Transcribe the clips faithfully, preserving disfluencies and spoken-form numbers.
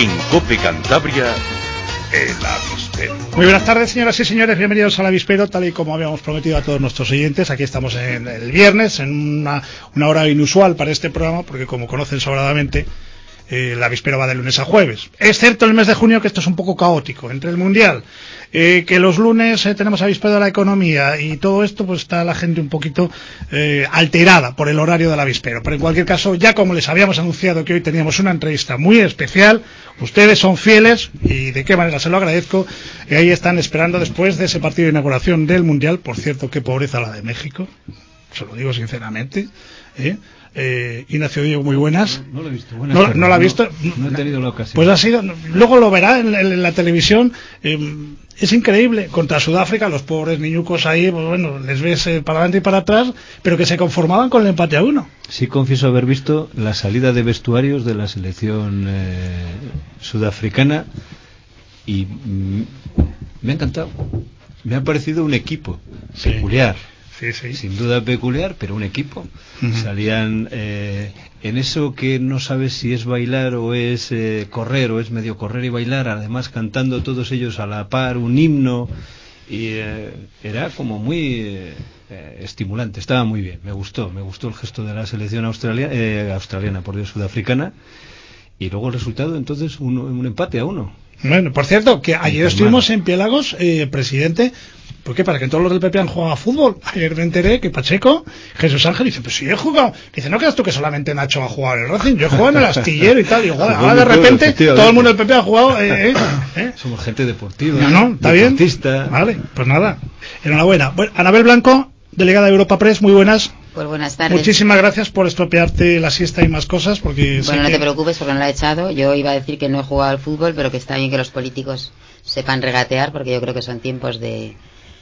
En COPE Cantabria, el avispero. Muy buenas tardes, señoras y señores, bienvenidos al avispero, tal y como habíamos prometido a todos nuestros oyentes. Aquí estamos en el viernes, en una, una hora inusual para este programa, porque como conocen sobradamente, eh, el avispero va de lunes a jueves, excepto el mes de junio, que esto es un poco caótico, entre el Mundial, eh, que los lunes eh, tenemos avispero de la economía y todo esto, pues está la gente un poquito eh, alterada por el horario del avispero. Pero en cualquier caso, ya como les habíamos anunciado que hoy teníamos una entrevista muy especial, ustedes son fieles y de qué manera se lo agradezco, y ahí están esperando después de ese partido de inauguración del Mundial. Por cierto, qué pobreza la de México, se lo digo sinceramente, ¿eh? Eh, Ignacio Diego, muy buenas. No, no lo he visto. Buenas no, tardes. no lo ha visto. No, no he tenido la ocasión. Pues ha sido. Luego lo verá en, en, en la televisión. Eh, es increíble. Contra Sudáfrica, los pobres niñucos ahí, pues bueno, les ves eh, para adelante y para atrás, pero que se conformaban con el empate a uno. Sí, confieso haber visto la salida de vestuarios de la selección eh, sudafricana y mm, me ha encantado. Me ha parecido un equipo sí. peculiar. Sí, sí. Sin duda peculiar, pero un equipo. Uh-huh. Salían eh, en eso que no sabes si es bailar o es eh, correr, o es medio correr y bailar, además cantando todos ellos a la par un himno, y eh, era como muy eh, eh, estimulante, estaba muy bien, me gustó, me gustó el gesto de la selección australia, eh, australiana, por Dios, sudafricana, y luego el resultado, entonces, un, un empate a uno. Bueno, por cierto, que ayer estuvimos en Piélagos, eh, presidente. ¿Por qué? Para que todos los del P P han jugado a fútbol. Ayer me enteré que Pacheco, Jesús Ángel, dice, pues si he jugado. Dice, ¿no creas tú que solamente Nacho ha jugado en el Racing? Yo he jugado en el Astillero y tal. Y igual, ahora de repente todo el mundo del P P ha jugado. Eh, eh, eh. Somos gente deportiva. No, no, está deportista. Bien. Vale, pues nada. Enhorabuena. Bueno, Anabel Blanco, delegada de Europa Press, muy buenas. Pues buenas tardes. Muchísimas gracias por estropearte la siesta y más cosas, porque bueno, no que... te preocupes porque no la he echado. Yo iba a decir que no he jugado al fútbol, pero que está bien que los políticos sepan regatear, porque yo creo que son tiempos de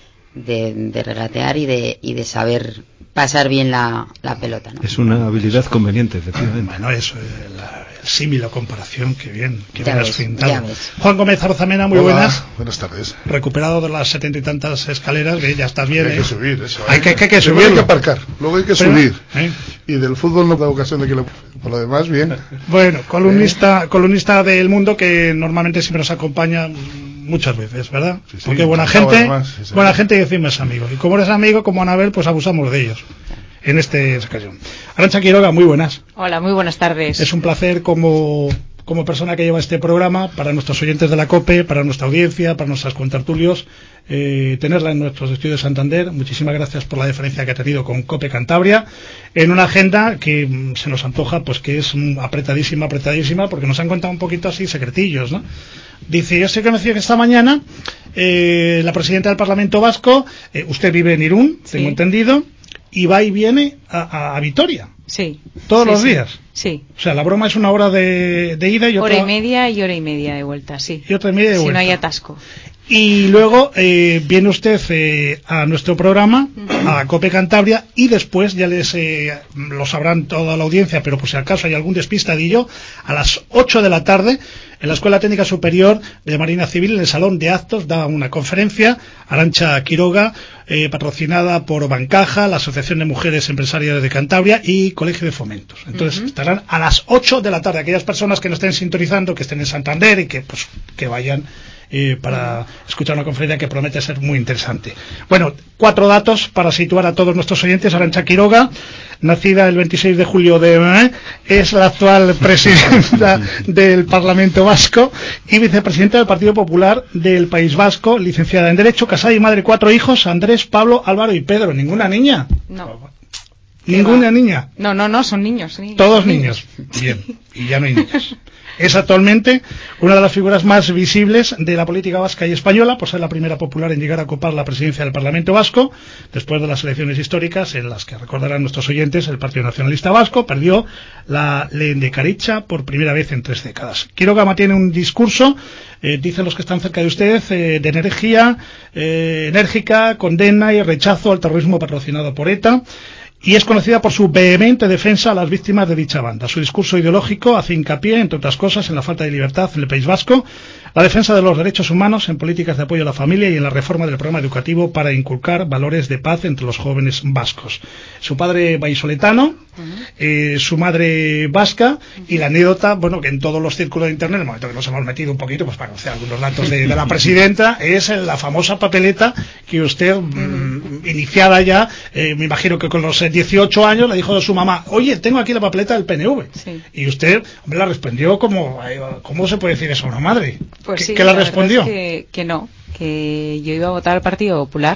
de, de regatear y de y de saber pasar bien la, la pelota, ¿no? Es una habilidad conveniente, efectivamente. Bueno, eso, la, el símil o comparación, que bien, que ya bien ves, has pintado. ya ves. Juan Gómez Arzamena, muy Hola, buenas. Buenas tardes. Recuperado de las setenta y tantas escaleras, que ya estás bien. Hay ¿eh? que subir, eso. Hay que, que, que subir. Hay que aparcar, luego hay que Pero, subir. ¿eh? Y del fútbol no da ocasión de que lo... Por lo demás, bien. Bueno, columnista, ¿Eh? columnista del Mundo, que normalmente siempre nos acompaña muchas veces, ¿verdad? Sí, sí, porque buena gente, además, sí, sí. buena gente y encima es amigo. Y como eres amigo, como Anabel, pues abusamos de ellos. En esta ocasión. Arantxa Quiroga, muy buenas. Hola, muy buenas tardes. Es un placer como, como persona que lleva este programa, para nuestros oyentes de la COPE, para nuestra audiencia, para nuestros contertulios, eh, tenerla en nuestros estudios de Santander. Muchísimas gracias por la deferencia que ha tenido con COPE Cantabria, en una agenda que mm, se nos antoja, pues que es mm, apretadísima, apretadísima, porque nos han contado un poquito así secretillos, ¿no? Dice, yo sé que me decía que esta mañana eh, la presidenta del Parlamento Vasco, eh, usted vive en Irún, sí. tengo entendido, y va y viene a, a, a Vitoria. Sí. Todos sí, los sí. días. Sí. O sea, la broma es una hora de, de ida y otra... Hora y media y hora y media de vuelta, sí. Y otra y media de si vuelta. Si no hay atasco. Y luego eh, viene usted eh, a nuestro programa, uh-huh. a COPE Cantabria, y después, ya les eh, lo sabrán toda la audiencia, pero por si acaso hay algún despistadillo, a las ocho de la tarde, en la Escuela Técnica Superior de Marina Civil, en el Salón de Actos, da una conferencia, Arantxa Quiroga, eh, patrocinada por Bancaja, la Asociación de Mujeres Empresarias de Cantabria y Colegio de Fomentos. Entonces, uh-huh. estarán a las ocho de la tarde, aquellas personas que no estén sintonizando, que estén en Santander y que, pues, que vayan... Eh, para escuchar una conferencia que promete ser muy interesante. Bueno, cuatro datos para situar a todos nuestros oyentes. Arantxa Quiroga, nacida el veintiséis de julio de... ¿eh? es la actual presidenta del Parlamento Vasco y vicepresidenta del Partido Popular del País Vasco, licenciada en Derecho, casada y madre de cuatro hijos, Andrés, Pablo, Álvaro y Pedro. ¿Ninguna niña? No. ¿Ninguna niña? No, no, no, son niños. Son niños Todos son niños. niños. Bien, y ya no hay niños. Es actualmente una de las figuras más visibles de la política vasca y española, por ser la primera popular en llegar a ocupar la presidencia del Parlamento Vasco, después de las elecciones históricas en las que, recordarán nuestros oyentes, el Partido Nacionalista Vasco perdió la lehendakaritza por primera vez en tres décadas. Quiroga mantiene un discurso, eh, dicen los que están cerca de usted, eh, de energía, eh, enérgica, condena y rechazo al terrorismo patrocinado por ETA, y es conocida por su vehemente defensa a las víctimas de dicha banda. Su discurso ideológico hace hincapié, entre otras cosas, en la falta de libertad en el País Vasco, la defensa de los derechos humanos, en políticas de apoyo a la familia y en la reforma del programa educativo para inculcar valores de paz entre los jóvenes vascos. Su padre vallisoletano, uh-huh. eh, su madre vasca, uh-huh. y la anécdota, bueno, que en todos los círculos de internet, en el momento que nos hemos metido un poquito, pues para conocer algunos datos de, de la presidenta, es la famosa papeleta que usted, uh-huh. mmm, iniciada ya, eh, me imagino que con los dieciocho años, le dijo a su mamá, oye, tengo aquí la papeleta del P N V. Sí. Y usted, hombre, la respondió como, ¿cómo se puede decir eso a una madre? Pues ¿Qué, sí, ¿qué la, la respondió? Es que, que no, que yo iba a votar al Partido Popular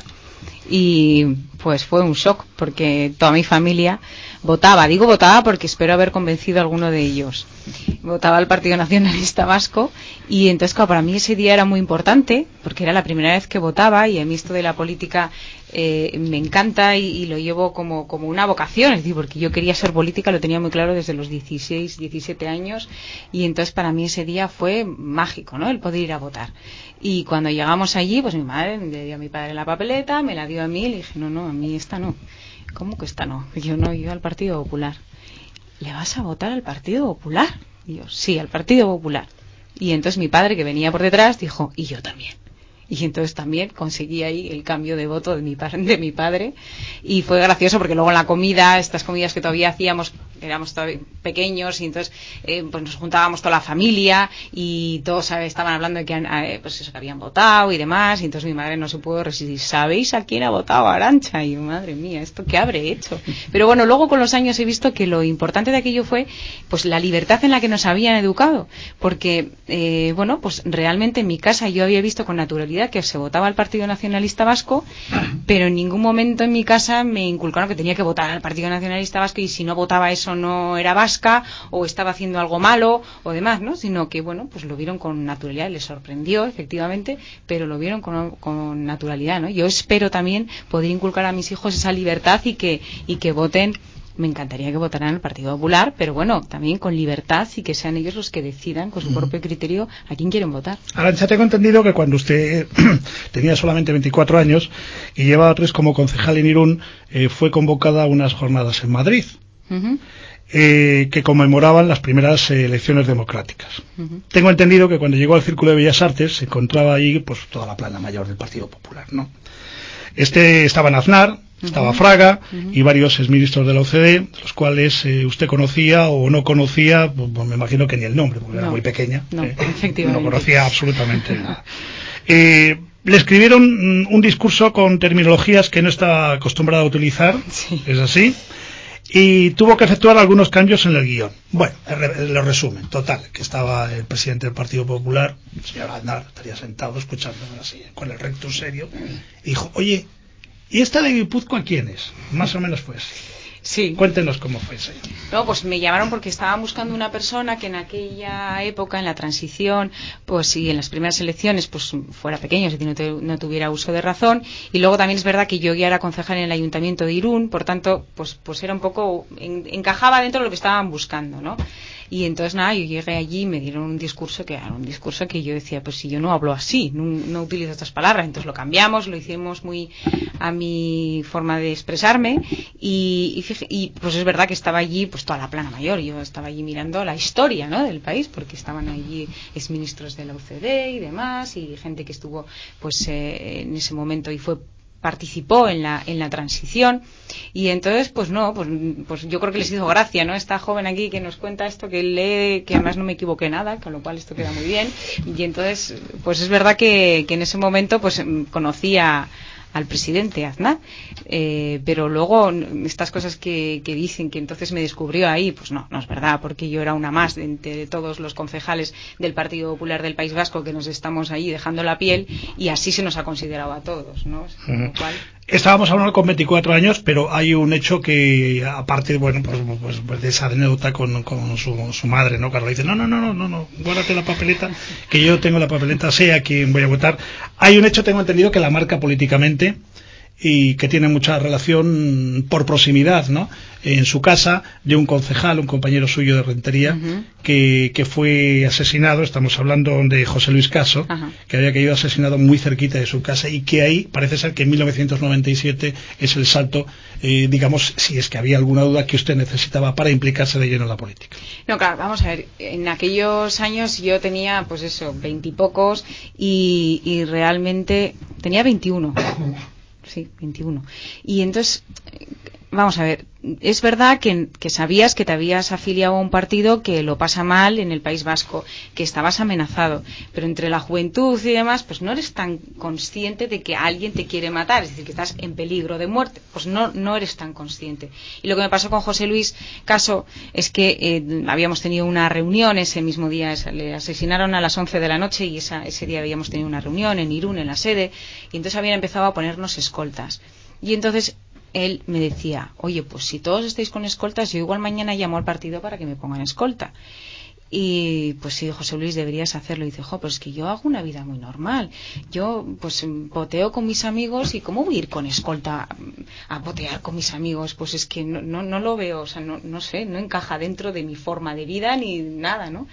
y pues fue un shock porque toda mi familia votaba, digo votaba porque espero haber convencido a alguno de ellos. Votaba al Partido Nacionalista Vasco y entonces claro, para mí ese día era muy importante porque era la primera vez que votaba y a mí esto de la política eh, me encanta y, y lo llevo como, como una vocación, es decir, porque yo quería ser política, lo tenía muy claro desde los dieciséis, diecisiete años y entonces para mí ese día fue mágico, ¿no? El poder ir a votar. Y cuando llegamos allí, pues mi madre le dio a mi padre la papeleta, me la dio a mí y le dije, no, no, a mí esta no. ¿Cómo que esta no? Yo no, yo al Partido Popular. ¿Le vas a votar al Partido Popular? Y yo, sí, al Partido Popular. Y entonces mi padre, que venía por detrás, dijo, y yo también. Y entonces también conseguí ahí el cambio de voto de mi, de mi padre y fue gracioso porque luego en la comida, estas comidas que todavía hacíamos, éramos todavía pequeños y entonces eh, pues nos juntábamos toda la familia y todos ¿sabes? Estaban hablando de que, eh, pues eso, que habían votado y demás y entonces mi madre no se pudo resistir. ¿Sabéis a quién ha votado Arantxa? Y yo, madre mía, ¿esto qué habré hecho? Pero bueno, luego con los años he visto que lo importante de aquello fue pues la libertad en la que nos habían educado porque eh, bueno, pues realmente en mi casa yo había visto con naturalidad que se votaba al Partido Nacionalista Vasco, pero en ningún momento en mi casa me inculcaron que tenía que votar al Partido Nacionalista Vasco y si no votaba eso no era vasca o estaba haciendo algo malo o demás, ¿no? Sino que, bueno, pues lo vieron con naturalidad, les sorprendió efectivamente, pero lo vieron con, con naturalidad, ¿no? Yo espero también poder inculcar a mis hijos esa libertad y que, y que voten. Me encantaría que votaran al Partido Popular, pero bueno, también con libertad y que sean ellos los que decidan con su propio criterio a quién quieren votar. Arantxa, tengo entendido que cuando usted tenía solamente veinticuatro años y llevaba tres como concejal en Irún, eh, fue convocada a unas jornadas en Madrid, uh-huh. eh, que conmemoraban las primeras eh, elecciones democráticas. Uh-huh. Tengo entendido que cuando llegó al Círculo de Bellas Artes se encontraba ahí pues toda la plana mayor del Partido Popular, ¿no? Este estaba en Aznar, estaba uh-huh. Fraga uh-huh. y varios exministros de la O C D, de los cuales eh, usted conocía o no conocía, pues, pues me imagino que ni el nombre, porque no, era muy pequeña. No, eh, efectivamente. No conocía absolutamente nada. Eh, le escribieron un discurso con terminologías que no estaba acostumbrado a utilizar, sí. Es así, y tuvo que efectuar algunos cambios en el guión. Bueno, lo resumen, total, que estaba el presidente del Partido Popular, el señor Aznar, estaría sentado escuchándome así, con el recto serio, y dijo, oye, ¿y esta de Guipúzcoa quién es? Más o menos fue así. Sí. Cuéntenos cómo fue eso. No, pues me llamaron porque estaban buscando una persona que en aquella época, en la transición, pues y en las primeras elecciones, pues fuera pequeño, si no, te, no tuviera uso de razón. Y luego también es verdad que yo ya era concejal en el Ayuntamiento de Irún, por tanto, pues pues era un poco, en, encajaba dentro de lo que estaban buscando, ¿no? Y entonces nada, yo llegué allí y me dieron un discurso que era un discurso que yo decía, pues si yo no hablo así, no, no utilizo estas palabras, entonces lo cambiamos, lo hicimos muy a mi forma de expresarme y, y, fíjate, y pues es verdad que estaba allí pues toda la plana mayor, yo estaba allí mirando la historia, ¿no? Del país, porque estaban allí exministros de la U C D y demás y gente que estuvo pues eh, en ese momento y fue participó en la en la transición y entonces pues no pues pues yo creo que les hizo gracia, no, esta joven aquí que nos cuenta esto, que lee, que además no me equivoqué nada, con lo cual esto queda muy bien y entonces pues es verdad que, que en ese momento pues conocía al presidente Aznar, eh, pero luego estas cosas que, que dicen que entonces me descubrió ahí, pues no, no es verdad, porque yo era una más de, de todos los concejales del Partido Popular del País Vasco que nos estamos ahí dejando la piel y así se nos ha considerado a todos, ¿no? Con lo cual... Estábamos hablando con veinticuatro años, pero hay un hecho que, aparte, bueno, pues, pues, pues de esa anécdota con, con su, su madre, ¿no? Cuando le dice, no, no, no, no, no, no, guárdate la papeleta, que yo tengo la papeleta, sé a quién voy a votar. Hay un hecho, tengo entendido, que la marca políticamente, y que tiene mucha relación por proximidad, ¿no? En su casa, de un concejal, un compañero suyo de Rentería, uh-huh. que, que fue asesinado. Estamos hablando de José Luis Caso, uh-huh. que había caído asesinado muy cerquita de su casa, y que ahí parece ser que en mil novecientos noventa y siete es el salto, eh, digamos, si es que había alguna duda que usted necesitaba para implicarse de lleno en la política. No, claro, vamos a ver, en aquellos años yo tenía, pues eso, veintipocos, y, y realmente tenía veintiuno. Sí, veintiuno. Y entonces, vamos a ver, es verdad que, que sabías que te habías afiliado a un partido que lo pasa mal en el País Vasco, que estabas amenazado, pero entre la juventud y demás, pues no eres tan consciente de que alguien te quiere matar, es decir, que estás en peligro de muerte, pues no, no eres tan consciente. Y lo que me pasó con José Luis Caso es que eh, habíamos tenido una reunión ese mismo día, le asesinaron a las once de la noche, y esa, ese día habíamos tenido una reunión en Irún, en la sede, y entonces habían empezado a ponernos escoltas. Y entonces él me decía, oye, pues si todos estáis con escoltas, yo igual mañana llamo al partido para que me pongan escolta. Y pues sí, José Luis, deberías hacerlo. Y dice, jo, pues es que yo hago una vida muy normal. Yo pues poteo con mis amigos, y ¿cómo voy a ir con escolta a potear con mis amigos? Pues es que no, no, no lo veo, o sea, no, no sé, no encaja dentro de mi forma de vida ni nada, ¿no?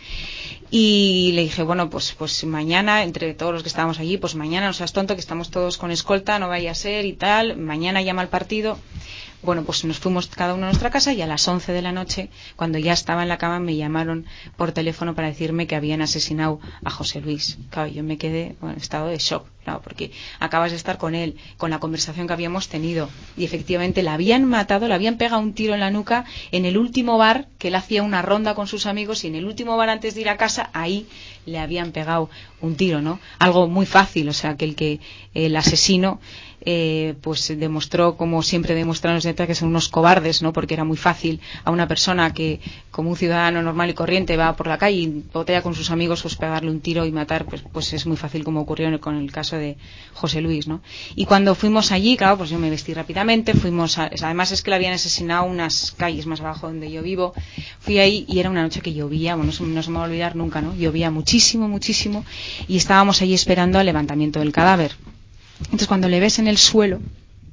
Y le dije, bueno, pues pues mañana, entre todos los que estábamos allí, pues mañana no seas tonto, que estamos todos con escolta, no vaya a ser y tal, mañana llama al partido. Bueno, pues nos fuimos cada uno a nuestra casa, y a las once de la noche, cuando ya estaba en la cama, me llamaron por teléfono para decirme que habían asesinado a José Luis. Claro, yo me quedé en estado de shock, claro, porque acabas de estar con él, con la conversación que habíamos tenido, y efectivamente la habían matado, le habían pegado un tiro en la nuca en el último bar, que él hacía una ronda con sus amigos, y en el último bar antes de ir a casa, ahí le habían pegado un tiro, ¿no? Algo muy fácil, o sea, que el que el asesino Eh, pues demostró, como siempre demuestran los detalles, que son unos cobardes, ¿no? Porque era muy fácil a una persona que, como un ciudadano normal y corriente, va por la calle y botea con sus amigos, pues pegarle un tiro y matar, pues, pues es muy fácil, como ocurrió con el caso de José Luis, ¿no? Y cuando fuimos allí, claro, pues yo me vestí rápidamente, fuimos a, además es que le habían asesinado unas calles más abajo donde yo vivo, fui ahí y era una noche que llovía, bueno, no, no se me va a olvidar nunca, ¿no? Llovía muchísimo, muchísimo, y estábamos allí esperando al levantamiento del cadáver. Entonces cuando le ves en el suelo,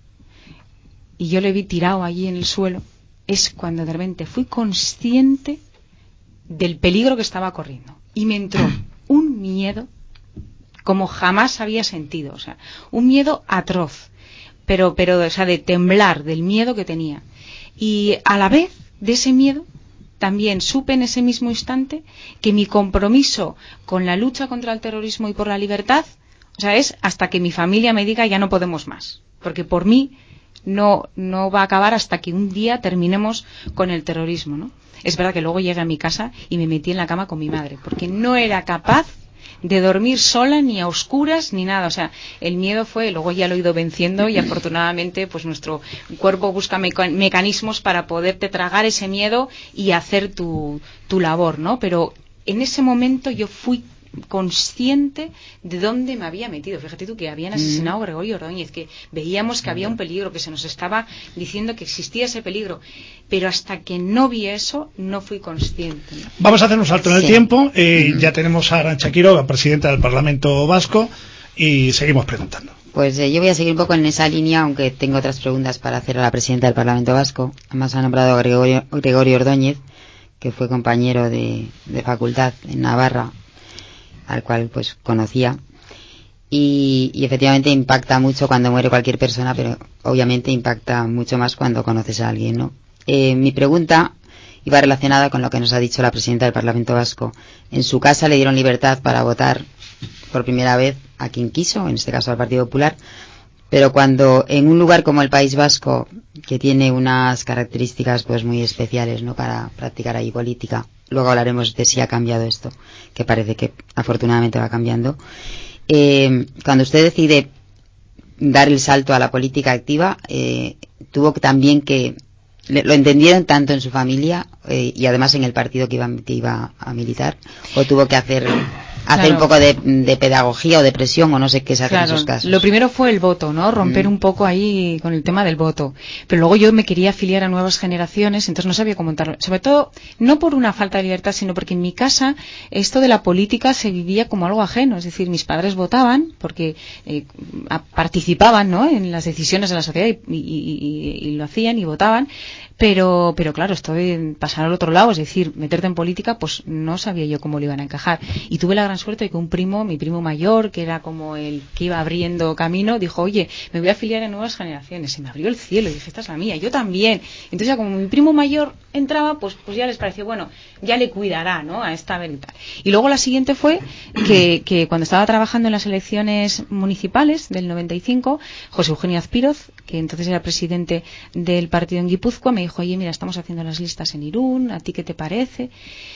y yo le vi tirado allí en el suelo, es cuando de repente fui consciente del peligro que estaba corriendo, y me entró un miedo como jamás había sentido, o sea, un miedo atroz, pero, pero o sea, de temblar del miedo que tenía. Y a la vez de ese miedo también supe en ese mismo instante que mi compromiso con la lucha contra el terrorismo y por la libertad, o sea, es hasta que mi familia me diga ya no podemos más, porque por mí no, no va a acabar hasta que un día terminemos con el terrorismo, ¿no? Es verdad que luego llegué a mi casa y me metí en la cama con mi madre, porque no era capaz de dormir sola, ni a oscuras, ni nada. O sea, el miedo fue, luego ya lo he ido venciendo, y afortunadamente pues nuestro cuerpo busca meca- mecanismos para poderte tragar ese miedo y hacer tu, tu labor, ¿no? Pero en ese momento yo fui consciente de dónde me había metido. Fíjate tú que habían asesinado a Gregorio Ordóñez, que veíamos que había un peligro, que se nos estaba diciendo que existía ese peligro, pero hasta que no vi eso no fui consciente, ¿no? Vamos a hacer un salto en el Sí. tiempo. eh, uh-huh. Ya tenemos a Arantxa Quiroga, presidenta del Parlamento Vasco, y seguimos preguntando. Pues eh, yo voy a seguir un poco en esa línea, aunque tengo otras preguntas para hacer a la presidenta del Parlamento Vasco. Además ha nombrado a Gregorio, Gregorio Ordóñez, que fue compañero de, de facultad en Navarra, al cual pues conocía, y, y efectivamente impacta mucho cuando muere cualquier persona, pero obviamente impacta mucho más cuando conoces a alguien, ¿no? Eh, mi pregunta iba relacionada con lo que nos ha dicho la presidenta del Parlamento Vasco. En su casa le dieron libertad para votar por primera vez a quien quiso, en este caso al Partido Popular, pero cuando en un lugar como el País Vasco, que tiene unas características pues muy especiales, ¿no?, para practicar ahí política, luego hablaremos de si ha cambiado esto, que parece que afortunadamente va cambiando, eh, cuando usted decide dar el salto a la política activa, eh, tuvo que también que lo entendieron tanto en su familia eh, y además en el partido que iba, que iba a militar, o tuvo que hacer hacer claro. un poco de, de pedagogía o de presión o no sé qué se hace Claro, en esos casos. lo primero fue el voto, ¿no? Romper Mm. un poco ahí con el tema del voto. Pero luego yo me quería afiliar a nuevas generaciones, entonces no sabía cómo montarlo. Sobre todo, no por una falta de libertad, sino porque en mi casa esto de la política se vivía como algo ajeno. Es decir, mis padres votaban porque eh, a, participaban, ¿no?, en las decisiones de la sociedad y, y, y, y lo hacían y votaban. Pero, pero claro, esto de pasar al otro lado, es decir, meterte en política, pues no sabía yo cómo lo iban a encajar. Y tuve la gran suerte de que un primo, mi primo mayor, que era como el que iba abriendo camino, dijo, oye, me voy a afiliar a nuevas generaciones. Se me abrió el cielo y dije, esta es la mía, yo también. Entonces ya como mi primo mayor entraba, pues, pues ya les pareció, bueno, ya le cuidará, ¿no?, a esta vez y tal. Y luego la siguiente fue que, que cuando estaba trabajando en las elecciones municipales del noventa y cinco, José Eugenio Azpiroz, que entonces era presidente del partido en Guipúzcoa, me dijo, oye, mira, estamos haciendo las listas en Irún, ¿a ti qué te parece?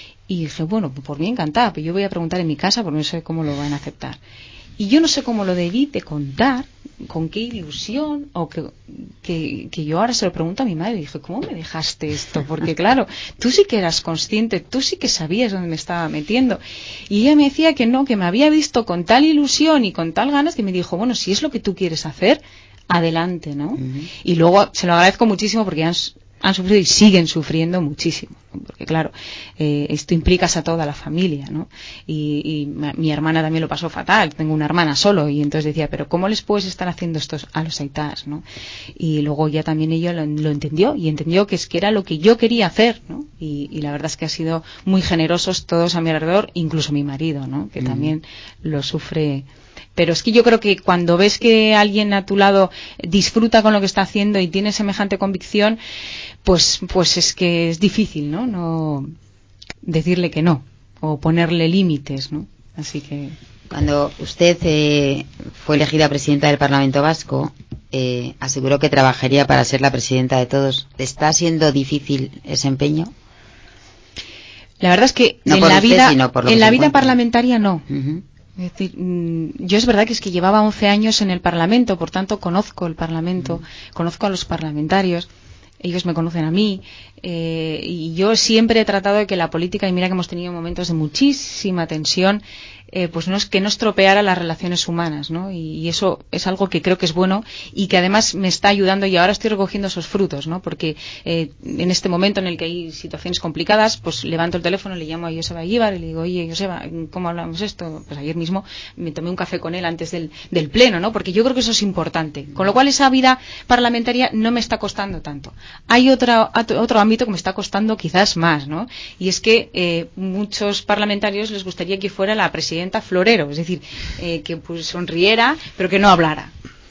Y dije, bueno, por mí encantada, pero yo voy a preguntar en mi casa porque no sé cómo lo van a aceptar. Y yo no sé cómo lo debí de contar, con qué ilusión, o que, que, que yo ahora se lo pregunto a mi madre, y dije, ¿cómo me dejaste esto? Porque claro, tú sí que eras consciente, tú sí que sabías dónde me estaba metiendo. Y ella me decía que no, que me había visto con tal ilusión y con tal ganas que me dijo, bueno, si es lo que tú quieres hacer, adelante, ¿no? Uh-huh. Y luego se lo agradezco muchísimo porque han, han sufrido y siguen sufriendo muchísimo, porque claro, eh, esto implicas a toda la familia, ¿no? Y, y ma, mi hermana también lo pasó fatal, tengo una hermana solo, y entonces decía, pero ¿cómo les puedes estar haciendo esto a los aitás, ¿no? Y luego ya también ella lo, lo entendió, y entendió que es que era lo que yo quería hacer, ¿no? Y, y la verdad es que ha sido muy generosos todos a mi alrededor, incluso mi marido, ¿no?, que uh-huh. también lo sufre. Pero es que yo creo que cuando ves que alguien a tu lado disfruta con lo que está haciendo y tiene semejante convicción, pues pues es que es difícil, ¿no? No decirle que no o ponerle límites, ¿no? Así que cuando usted eh, fue elegida presidenta del Parlamento Vasco, eh, aseguró que trabajaría para ser la presidenta de todos. ¿Está siendo difícil ese empeño? La verdad es que no en por la usted, vida sino por lo en que la se vida encuentra. Parlamentaria no. Uh-huh. Es decir, yo es verdad que es que llevaba once años en el Parlamento, por tanto conozco el Parlamento, mm. conozco a los parlamentarios, ellos me conocen a mí, eh, y yo siempre he tratado de que la política, y mira que hemos tenido momentos de muchísima tensión, eh, pues no es que no estropeara las relaciones humanas, ¿no? Y, y eso es algo que creo que es bueno y que además me está ayudando, y ahora estoy recogiendo esos frutos, ¿no? Porque eh, en este momento en el que hay situaciones complicadas, pues levanto el teléfono, le llamo a Joseba Eguíbar y le digo, oye, Joseba, ¿cómo hablamos esto? Pues ayer mismo me tomé un café con él antes del, del pleno, ¿no? Porque yo creo que eso es importante. Con lo cual esa vida parlamentaria no me está costando tanto. Hay otra, otro ámbito que me está costando quizás más, ¿no? Y es que eh, muchos parlamentarios les gustaría que fuera la presidenta florero, es decir, eh, que pues sonriera, pero que no hablara,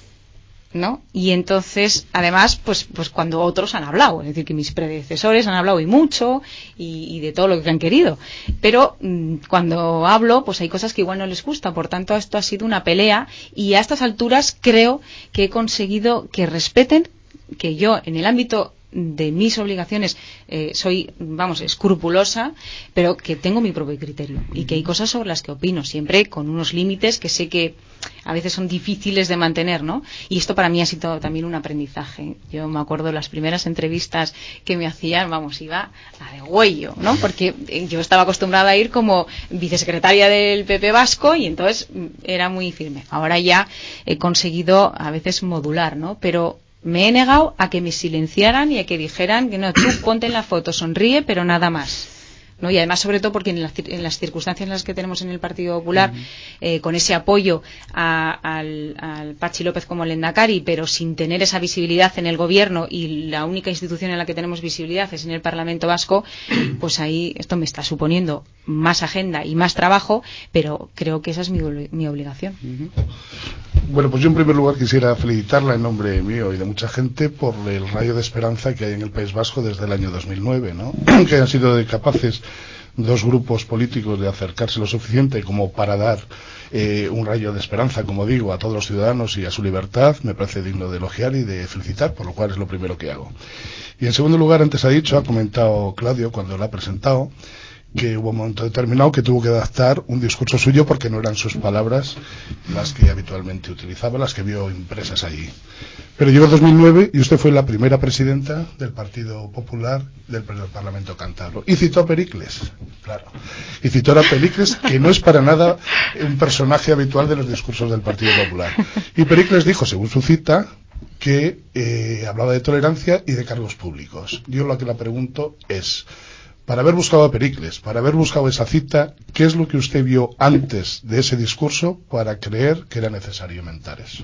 ¿no? Y entonces, además, pues, pues cuando otros han hablado, es decir, que mis predecesores han hablado y mucho, y, y de todo lo que han querido, pero mmm, cuando hablo, pues hay cosas que igual no les gusta, por tanto, esto ha sido una pelea, y a estas alturas creo que he conseguido que respeten que yo, en el ámbito de mis obligaciones, eh, soy, vamos, escrupulosa, pero que tengo mi propio criterio y que hay cosas sobre las que opino, siempre con unos límites que sé que a veces son difíciles de mantener, ¿no? Y esto para mí ha sido también un aprendizaje. Yo me acuerdo de las primeras entrevistas que me hacían, vamos, iba a de huello, ¿no? Porque yo estaba acostumbrada a ir como vicesecretaria del P P vasco y entonces era muy firme. Ahora ya he conseguido a veces modular, ¿no? Pero me he negado a que me silenciaran y a que dijeran que no, tú ponte en la foto, sonríe, pero nada más, ¿no? Y además, sobre todo porque en las, en las circunstancias en las que tenemos en el Partido Popular, uh-huh. eh, con ese apoyo a, al, al Patxi López como Lehendakari, pero sin tener esa visibilidad en el gobierno, y la única institución en la que tenemos visibilidad es en el Parlamento Vasco, pues ahí esto me está suponiendo más agenda y más trabajo, pero creo que esa es mi, mi obligación. Uh-huh. Bueno, pues yo en primer lugar quisiera felicitarla en nombre mío y de mucha gente por el rayo de esperanza que hay en el País Vasco desde el año dos mil nueve, ¿no? Que han sido capaces dos grupos políticos de acercarse lo suficiente como para dar eh, un rayo de esperanza, como digo, a todos los ciudadanos y a su libertad. Me parece digno de elogiar y de felicitar, por lo cual es lo primero que hago. Y en segundo lugar, antes ha dicho, ha comentado Claudio cuando la ha presentado, que hubo un momento determinado que tuvo que adaptar un discurso suyo porque no eran sus palabras las que habitualmente utilizaba, las que vio impresas allí. Pero llegó dos mil nueve y usted fue la primera presidenta del Partido Popular del, del Parlamento Cántabro. Y citó a Pericles, claro. Y citó a Pericles, que no es para nada un personaje habitual de los discursos del Partido Popular. Y Pericles dijo, según su cita, que eh, hablaba de tolerancia y de cargos públicos. Yo lo que le pregunto es, para haber buscado a Pericles, para haber buscado esa cita, ¿qué es lo que usted vio antes de ese discurso para creer que era necesario mentar eso?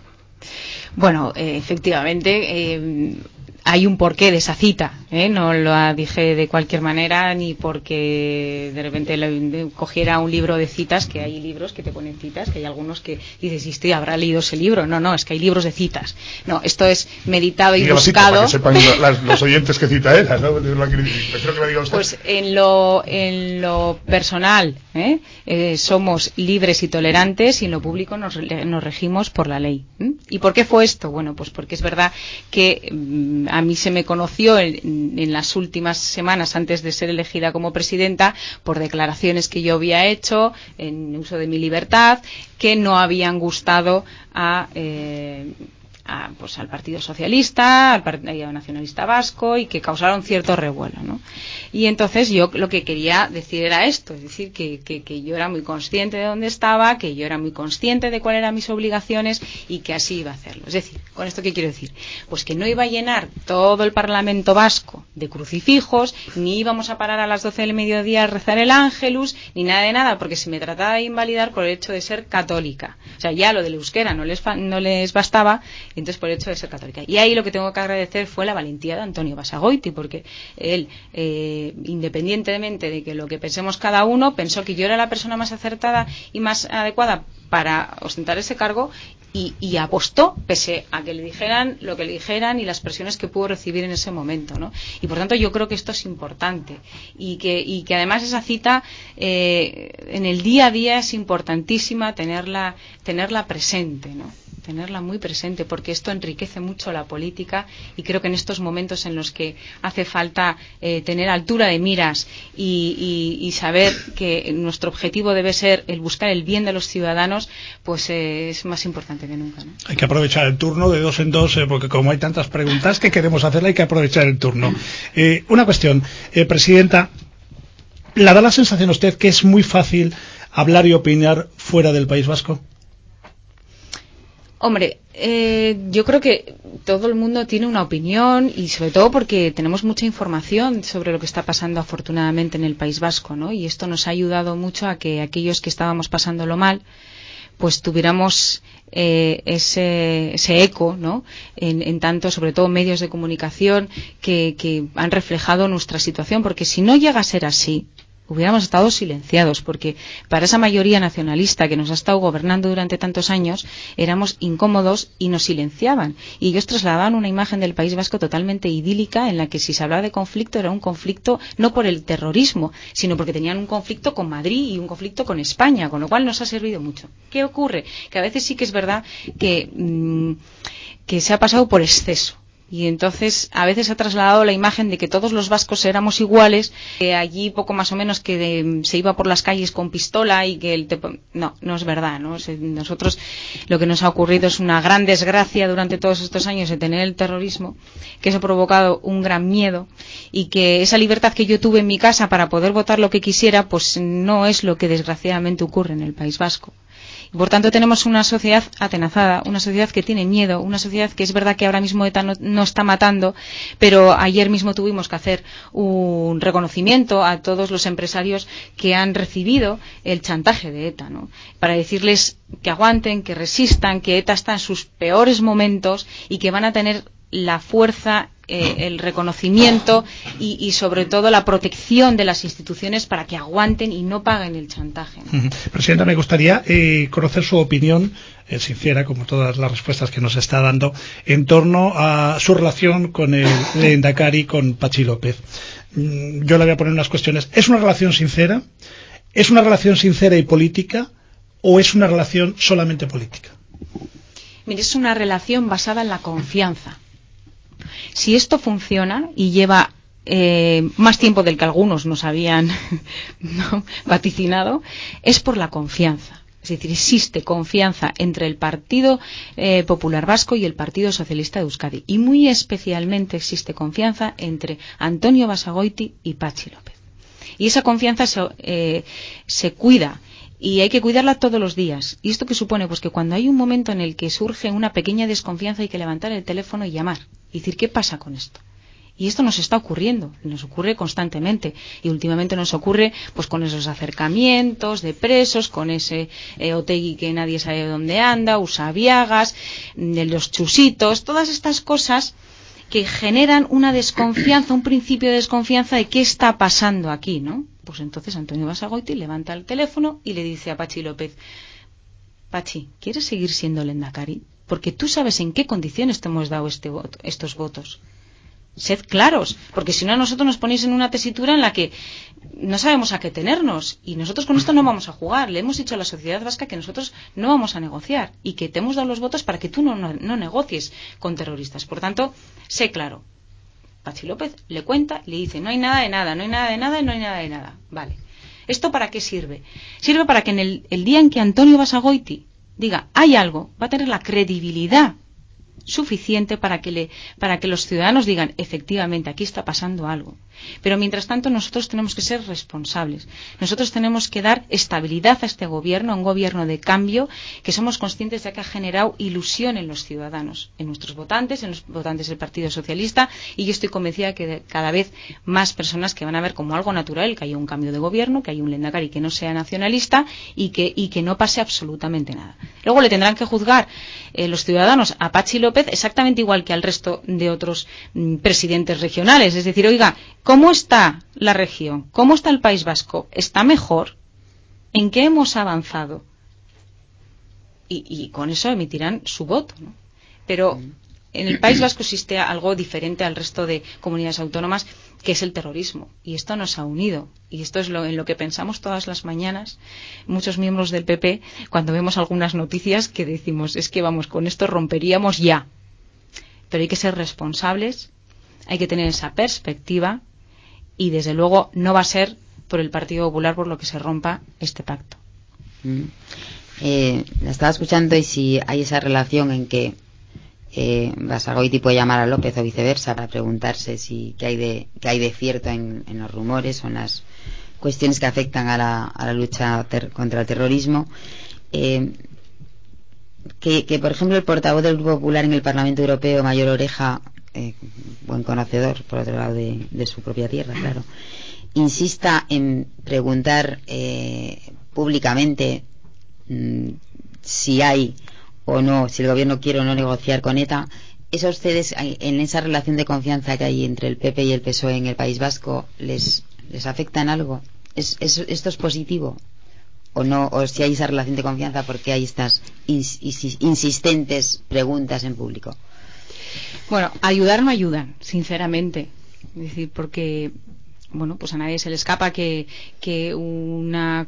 Bueno, eh, efectivamente, eh, hay un porqué de esa cita, ¿eh? No lo dije de cualquier manera ni porque de repente lo, cogiera un libro de citas, que hay libros que te ponen citas, que hay algunos que dices, ¿y este habrá leído ese libro? No, no, es que hay libros de citas. No, esto es meditado y diga buscado. Cita, para que sepan las, los oyentes qué cita era, ¿no? Prefiero que lo diga usted. Pues en lo, en lo personal, ¿eh? Eh, somos libres y tolerantes y en lo público nos, nos regimos por la ley. ¿eh? ¿Y por qué fue esto? Bueno, pues porque es verdad que mm, a mí se me conoció en, en las últimas semanas antes de ser elegida como presidenta por declaraciones que yo había hecho en uso de mi libertad que no habían gustado a... Eh, A, pues al Partido Socialista, al Partido Nacionalista Vasco y que causaron cierto revuelo, ¿no? Y entonces yo lo que quería decir era esto, es decir, que, que, que yo era muy consciente de dónde estaba, que yo era muy consciente de cuáles eran mis obligaciones y que así iba a hacerlo. Es decir, ¿con esto qué quiero decir? Pues que no iba a llenar todo el Parlamento Vasco de crucifijos, ni íbamos a parar a las doce del mediodía a rezar el Ángelus, ni nada de nada, porque se me trataba de invalidar por el hecho de ser católica. O sea, ya lo del euskera no les, fa- no les bastaba, y entonces por el hecho de ser católica. Y ahí lo que tengo que agradecer fue la valentía de Antonio Basagoiti, porque él, eh, independientemente de que lo que pensemos cada uno, pensó que yo era la persona más acertada y más adecuada para ostentar ese cargo y, y apostó, pese a que le dijeran lo que le dijeran y las presiones que pudo recibir en ese momento, ¿no? Y por tanto yo creo que esto es importante y que, y que además esa cita eh, en el día a día es importantísima tenerla, tenerla presente, ¿no? Tenerla muy presente, porque esto enriquece mucho la política y creo que en estos momentos en los que hace falta eh, tener altura de miras y, y, y saber que nuestro objetivo debe ser el buscar el bien de los ciudadanos, pues eh, es más importante que nunca, ¿no? Hay que aprovechar el turno de dos en dos, eh, porque como hay tantas preguntas que queremos hacerle, hay que aprovechar el turno. Eh, una cuestión, eh, Presidenta, ¿la da la sensación a usted que es muy fácil hablar y opinar fuera del País Vasco? Hombre, eh, yo creo que todo el mundo tiene una opinión y sobre todo porque tenemos mucha información sobre lo que está pasando afortunadamente en el País Vasco, ¿no? Y esto nos ha ayudado mucho a que aquellos que estábamos pasándolo mal, pues tuviéramos eh, ese, ese eco, ¿no? En, en tanto, sobre todo medios de comunicación que, que han reflejado nuestra situación, porque si no llega a ser así, hubiéramos estado silenciados, porque para esa mayoría nacionalista que nos ha estado gobernando durante tantos años éramos incómodos y nos silenciaban, y ellos trasladaban una imagen del País Vasco totalmente idílica en la que si se hablaba de conflicto era un conflicto no por el terrorismo, sino porque tenían un conflicto con Madrid y un conflicto con España, con lo cual nos ha servido mucho. ¿Qué ocurre? Que a veces sí que es verdad que, mmm, que se ha pasado por exceso. Y entonces a veces ha trasladado la imagen de que todos los vascos éramos iguales, que allí poco más o menos que de, se iba por las calles con pistola y que el te, no, no es verdad, ¿no? Nosotros lo que nos ha ocurrido es una gran desgracia durante todos estos años de tener el terrorismo, que eso ha provocado un gran miedo y que esa libertad que yo tuve en mi casa para poder votar lo que quisiera, pues no es lo que desgraciadamente ocurre en el País Vasco. Por tanto, tenemos una sociedad atenazada, una sociedad que tiene miedo, una sociedad que es verdad que ahora mismo ETA no, no está matando, pero ayer mismo tuvimos que hacer un reconocimiento a todos los empresarios que han recibido el chantaje de ETA, ¿no? Para decirles que aguanten, que resistan, que ETA está en sus peores momentos y que van a tener la fuerza, eh, el reconocimiento y, y sobre todo la protección de las instituciones para que aguanten y no paguen el chantaje, ¿no? Uh-huh. Presidenta, me gustaría eh, conocer su opinión, eh, sincera, como todas las respuestas que nos está dando, en torno a su relación con el Lehendakari, con Patxi López. Mm, yo le voy a poner unas cuestiones. ¿Es una relación sincera? ¿Es una relación sincera y política? ¿O es una relación solamente política? Mire, es una relación basada en la confianza. Si esto funciona y lleva eh, más tiempo del que algunos nos habían ¿no? vaticinado, es por la confianza. Es decir, existe confianza entre el Partido eh, Popular Vasco y el Partido Socialista de Euskadi. Y muy especialmente existe confianza entre Antonio Basagoiti y Patxi López. Y esa confianza se, eh, se cuida. Y hay que cuidarla todos los días. ¿Y esto qué supone? Pues que cuando hay un momento en el que surge una pequeña desconfianza hay que levantar el teléfono y llamar. Y decir, ¿qué pasa con esto? Y esto nos está ocurriendo, nos ocurre constantemente. Y últimamente nos ocurre pues con esos acercamientos de presos, con ese eh, Otegui que nadie sabe dónde anda, Usabiagas, de los chusitos, todas estas cosas que generan una desconfianza, un principio de desconfianza de qué está pasando aquí, ¿no? Pues entonces Antonio Basagoiti levanta el teléfono y le dice a Patxi López, Patxi, ¿quieres seguir siendo Lehendakari? Porque tú sabes en qué condiciones te hemos dado este voto, estos votos. Sed claros, porque si no a nosotros nos ponéis en una tesitura en la que no sabemos a qué tenernos y nosotros con esto no vamos a jugar. Le hemos dicho a la sociedad vasca que nosotros no vamos a negociar y que te hemos dado los votos para que tú no, no, no negocies con terroristas. Por tanto, sé claro. Patxi López le cuenta, le dice, no hay nada de nada, no hay nada de nada y no hay nada de nada. Vale. ¿Esto para qué sirve? Sirve para que en el, el día en que Antonio Basagoiti diga, hay algo, va a tener la credibilidad suficiente para que le, para que los ciudadanos digan, efectivamente, aquí está pasando algo. Pero mientras tanto nosotros tenemos que ser responsables. Nosotros tenemos que dar estabilidad a este gobierno, a un gobierno de cambio, que somos conscientes de que ha generado ilusión en los ciudadanos, en nuestros votantes, en los votantes del Partido Socialista, y yo estoy convencida de que cada vez más personas que van a ver como algo natural que haya un cambio de gobierno, que haya un lehendakari que no sea nacionalista y que, y que no pase absolutamente nada. Luego le tendrán que juzgar eh, los ciudadanos a Patxi López exactamente igual que al resto de otros mm, presidentes regionales. Es decir, oiga, ¿cómo está la región? ¿Cómo está el País Vasco? ¿Está mejor? ¿En qué hemos avanzado? Y, y con eso emitirán su voto, ¿no? Pero en el País Vasco existe algo diferente al resto de comunidades autónomas, que es el terrorismo. Y esto nos ha unido. Y esto es lo, en lo que pensamos todas las mañanas, muchos miembros del P P, cuando vemos algunas noticias que decimos, es que vamos, con esto romperíamos ya. Pero hay que ser responsables, hay que tener esa perspectiva, y desde luego no va a ser por el Partido Popular por lo que se rompa este pacto. Mm. Eh, la estaba escuchando, y si hay esa relación en que eh, Basagoiti puede llamar a López o viceversa para preguntarse si qué hay de qué hay de cierto en, en los rumores o en las cuestiones que afectan a la, a la lucha ter, contra el terrorismo, eh, que, que por ejemplo el portavoz del Grupo Popular en el Parlamento Europeo, Mayor Oreja, eh, buen conocedor por otro lado de, de su propia tierra, claro, insista en preguntar eh, públicamente mmm, si hay o no, si el gobierno quiere o no negociar con ETA. ¿Eso a ustedes, en esa relación de confianza que hay entre el P P y el P S O E en el País Vasco, les, les afecta en algo? ¿Es, es, ¿Esto es positivo? ¿O no? ¿O si hay esa relación de confianza, porque hay estas ins, insistentes preguntas en público? Bueno, ayudar no ayudan, sinceramente. Es decir, porque bueno, pues a nadie se le escapa que, que una,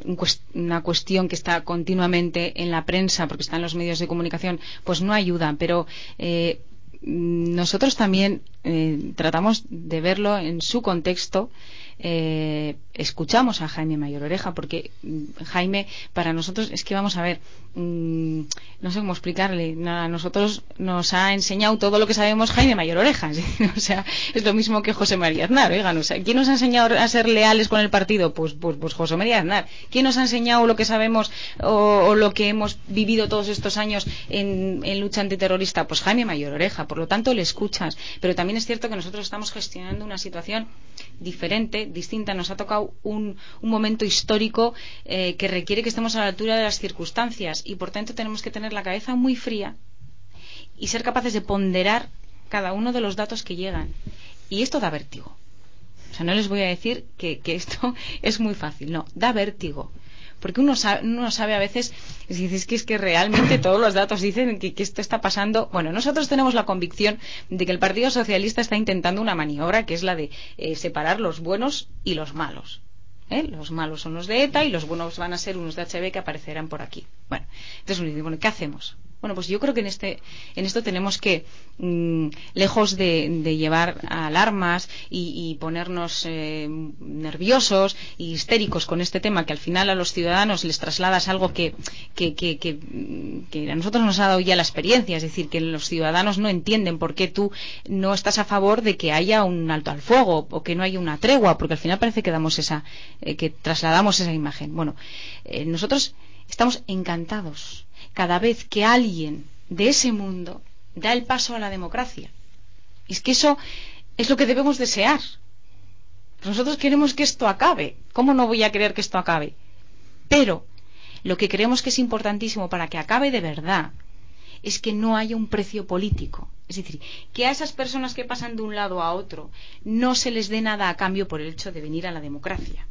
una cuestión que está continuamente en la prensa, porque está en los medios de comunicación, pues no ayuda. Pero eh, nosotros también eh, tratamos de verlo en su contexto. Eh, escuchamos a Jaime Mayor Oreja, porque Jaime, para nosotros, es que vamos a ver, mmm, no sé cómo explicarle, a nosotros nos ha enseñado todo lo que sabemos Jaime Mayor Oreja, ¿sí? O sea, es lo mismo que José María Aznar. Oigan, o sea, ¿quién nos ha enseñado a ser leales con el partido? Pues, pues, pues José María Aznar. ¿Quién nos ha enseñado lo que sabemos o, o lo que hemos vivido todos estos años en, en lucha antiterrorista? Pues Jaime Mayor Oreja. Por lo tanto, le escuchas. Pero también es cierto que nosotros estamos gestionando una situación diferente, distinta. Nos ha tocado un, un momento histórico eh, que requiere que estemos a la altura de las circunstancias, y por tanto tenemos que tener la cabeza muy fría y ser capaces de ponderar cada uno de los datos que llegan. Y esto da vértigo. O sea, no les voy a decir que, que esto es muy fácil, no, da vértigo. Porque uno sabe, uno sabe a veces, es que es que realmente todos los datos dicen que, que esto está pasando. Bueno, nosotros tenemos la convicción de que el Partido Socialista está intentando una maniobra, que es la de eh, separar los buenos y los malos. ¿Eh? Los malos son los de ETA y los buenos van a ser unos de H B que aparecerán por aquí. Bueno, entonces uno dice, bueno, ¿qué hacemos? Bueno, pues yo creo que en este, en esto tenemos que, mmm, lejos de, de llevar alarmas y, y ponernos eh, nerviosos y histéricos con este tema, que al final a los ciudadanos les trasladas algo que, que, que, que, que a nosotros nos ha dado ya la experiencia, es decir, que los ciudadanos no entienden por qué tú no estás a favor de que haya un alto al fuego o que no haya una tregua, porque al final parece que damos esa, eh, que trasladamos esa imagen. Bueno, eh, nosotros estamos encantados cada vez que alguien de ese mundo da el paso a la democracia. Y es que eso es lo que debemos desear. Nosotros queremos que esto acabe. ¿Cómo no voy a querer que esto acabe? Pero lo que creemos que es importantísimo para que acabe de verdad es que no haya un precio político. Es decir, que a esas personas que pasan de un lado a otro no se les dé nada a cambio por el hecho de venir a la democracia.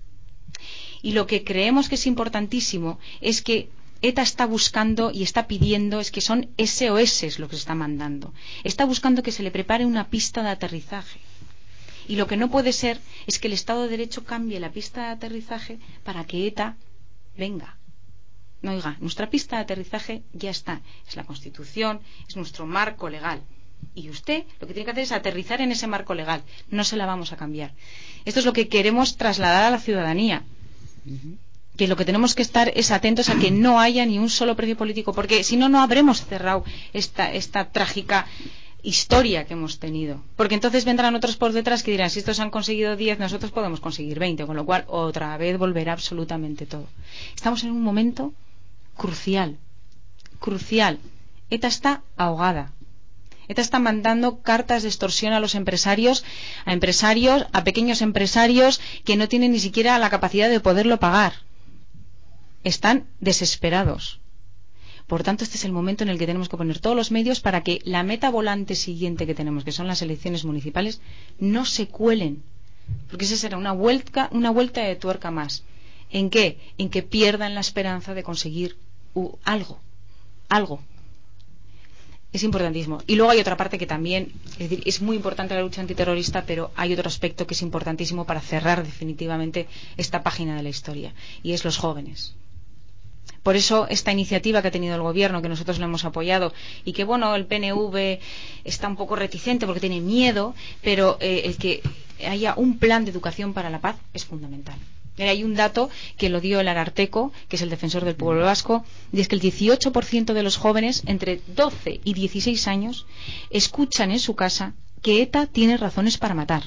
Y lo que creemos que es importantísimo es que ETA está buscando y está pidiendo, es que son S O S lo que se está mandando. Está buscando que se le prepare una pista de aterrizaje. Y lo que no puede ser es que el Estado de Derecho cambie la pista de aterrizaje para que ETA venga. No, oiga, nuestra pista de aterrizaje ya está. Es la Constitución, es nuestro marco legal. Y usted lo que tiene que hacer es aterrizar en ese marco legal. No se la vamos a cambiar. Esto es lo que queremos trasladar a la ciudadanía. Uh-huh. Que lo que tenemos que estar es atentos a que no haya ni un solo precio político, porque si no, no habremos cerrado esta, esta trágica historia que hemos tenido. Porque entonces vendrán otros por detrás que dirán, si estos han conseguido diez, nosotros podemos conseguir veinte, con lo cual otra vez volverá absolutamente todo. Estamos en un momento crucial, crucial. ETA está ahogada. ETA está mandando cartas de extorsión a los empresarios, a empresarios, a pequeños empresarios que no tienen ni siquiera la capacidad de poderlo pagar. Están desesperados. Por tanto, este es el momento en el que tenemos que poner todos los medios para que la meta volante siguiente que tenemos, que son las elecciones municipales, no se cuelen. Porque esa será una vuelta, una vuelta de tuerca más. ¿En qué? En que pierdan la esperanza de conseguir uh, algo. Algo. Es importantísimo. Y luego hay otra parte que también, es decir, es muy importante la lucha antiterrorista, pero hay otro aspecto que es importantísimo para cerrar definitivamente esta página de la historia, y es los jóvenes. Por eso esta iniciativa que ha tenido el gobierno, que nosotros lo hemos apoyado, y que bueno, el P N V está un poco reticente porque tiene miedo, pero eh, el que haya un plan de educación para la paz es fundamental. Hay un dato que lo dio el Ararteko, que es el defensor del pueblo vasco, y es que el dieciocho por ciento de los jóvenes entre doce y dieciséis años escuchan en su casa que ETA tiene razones para matar.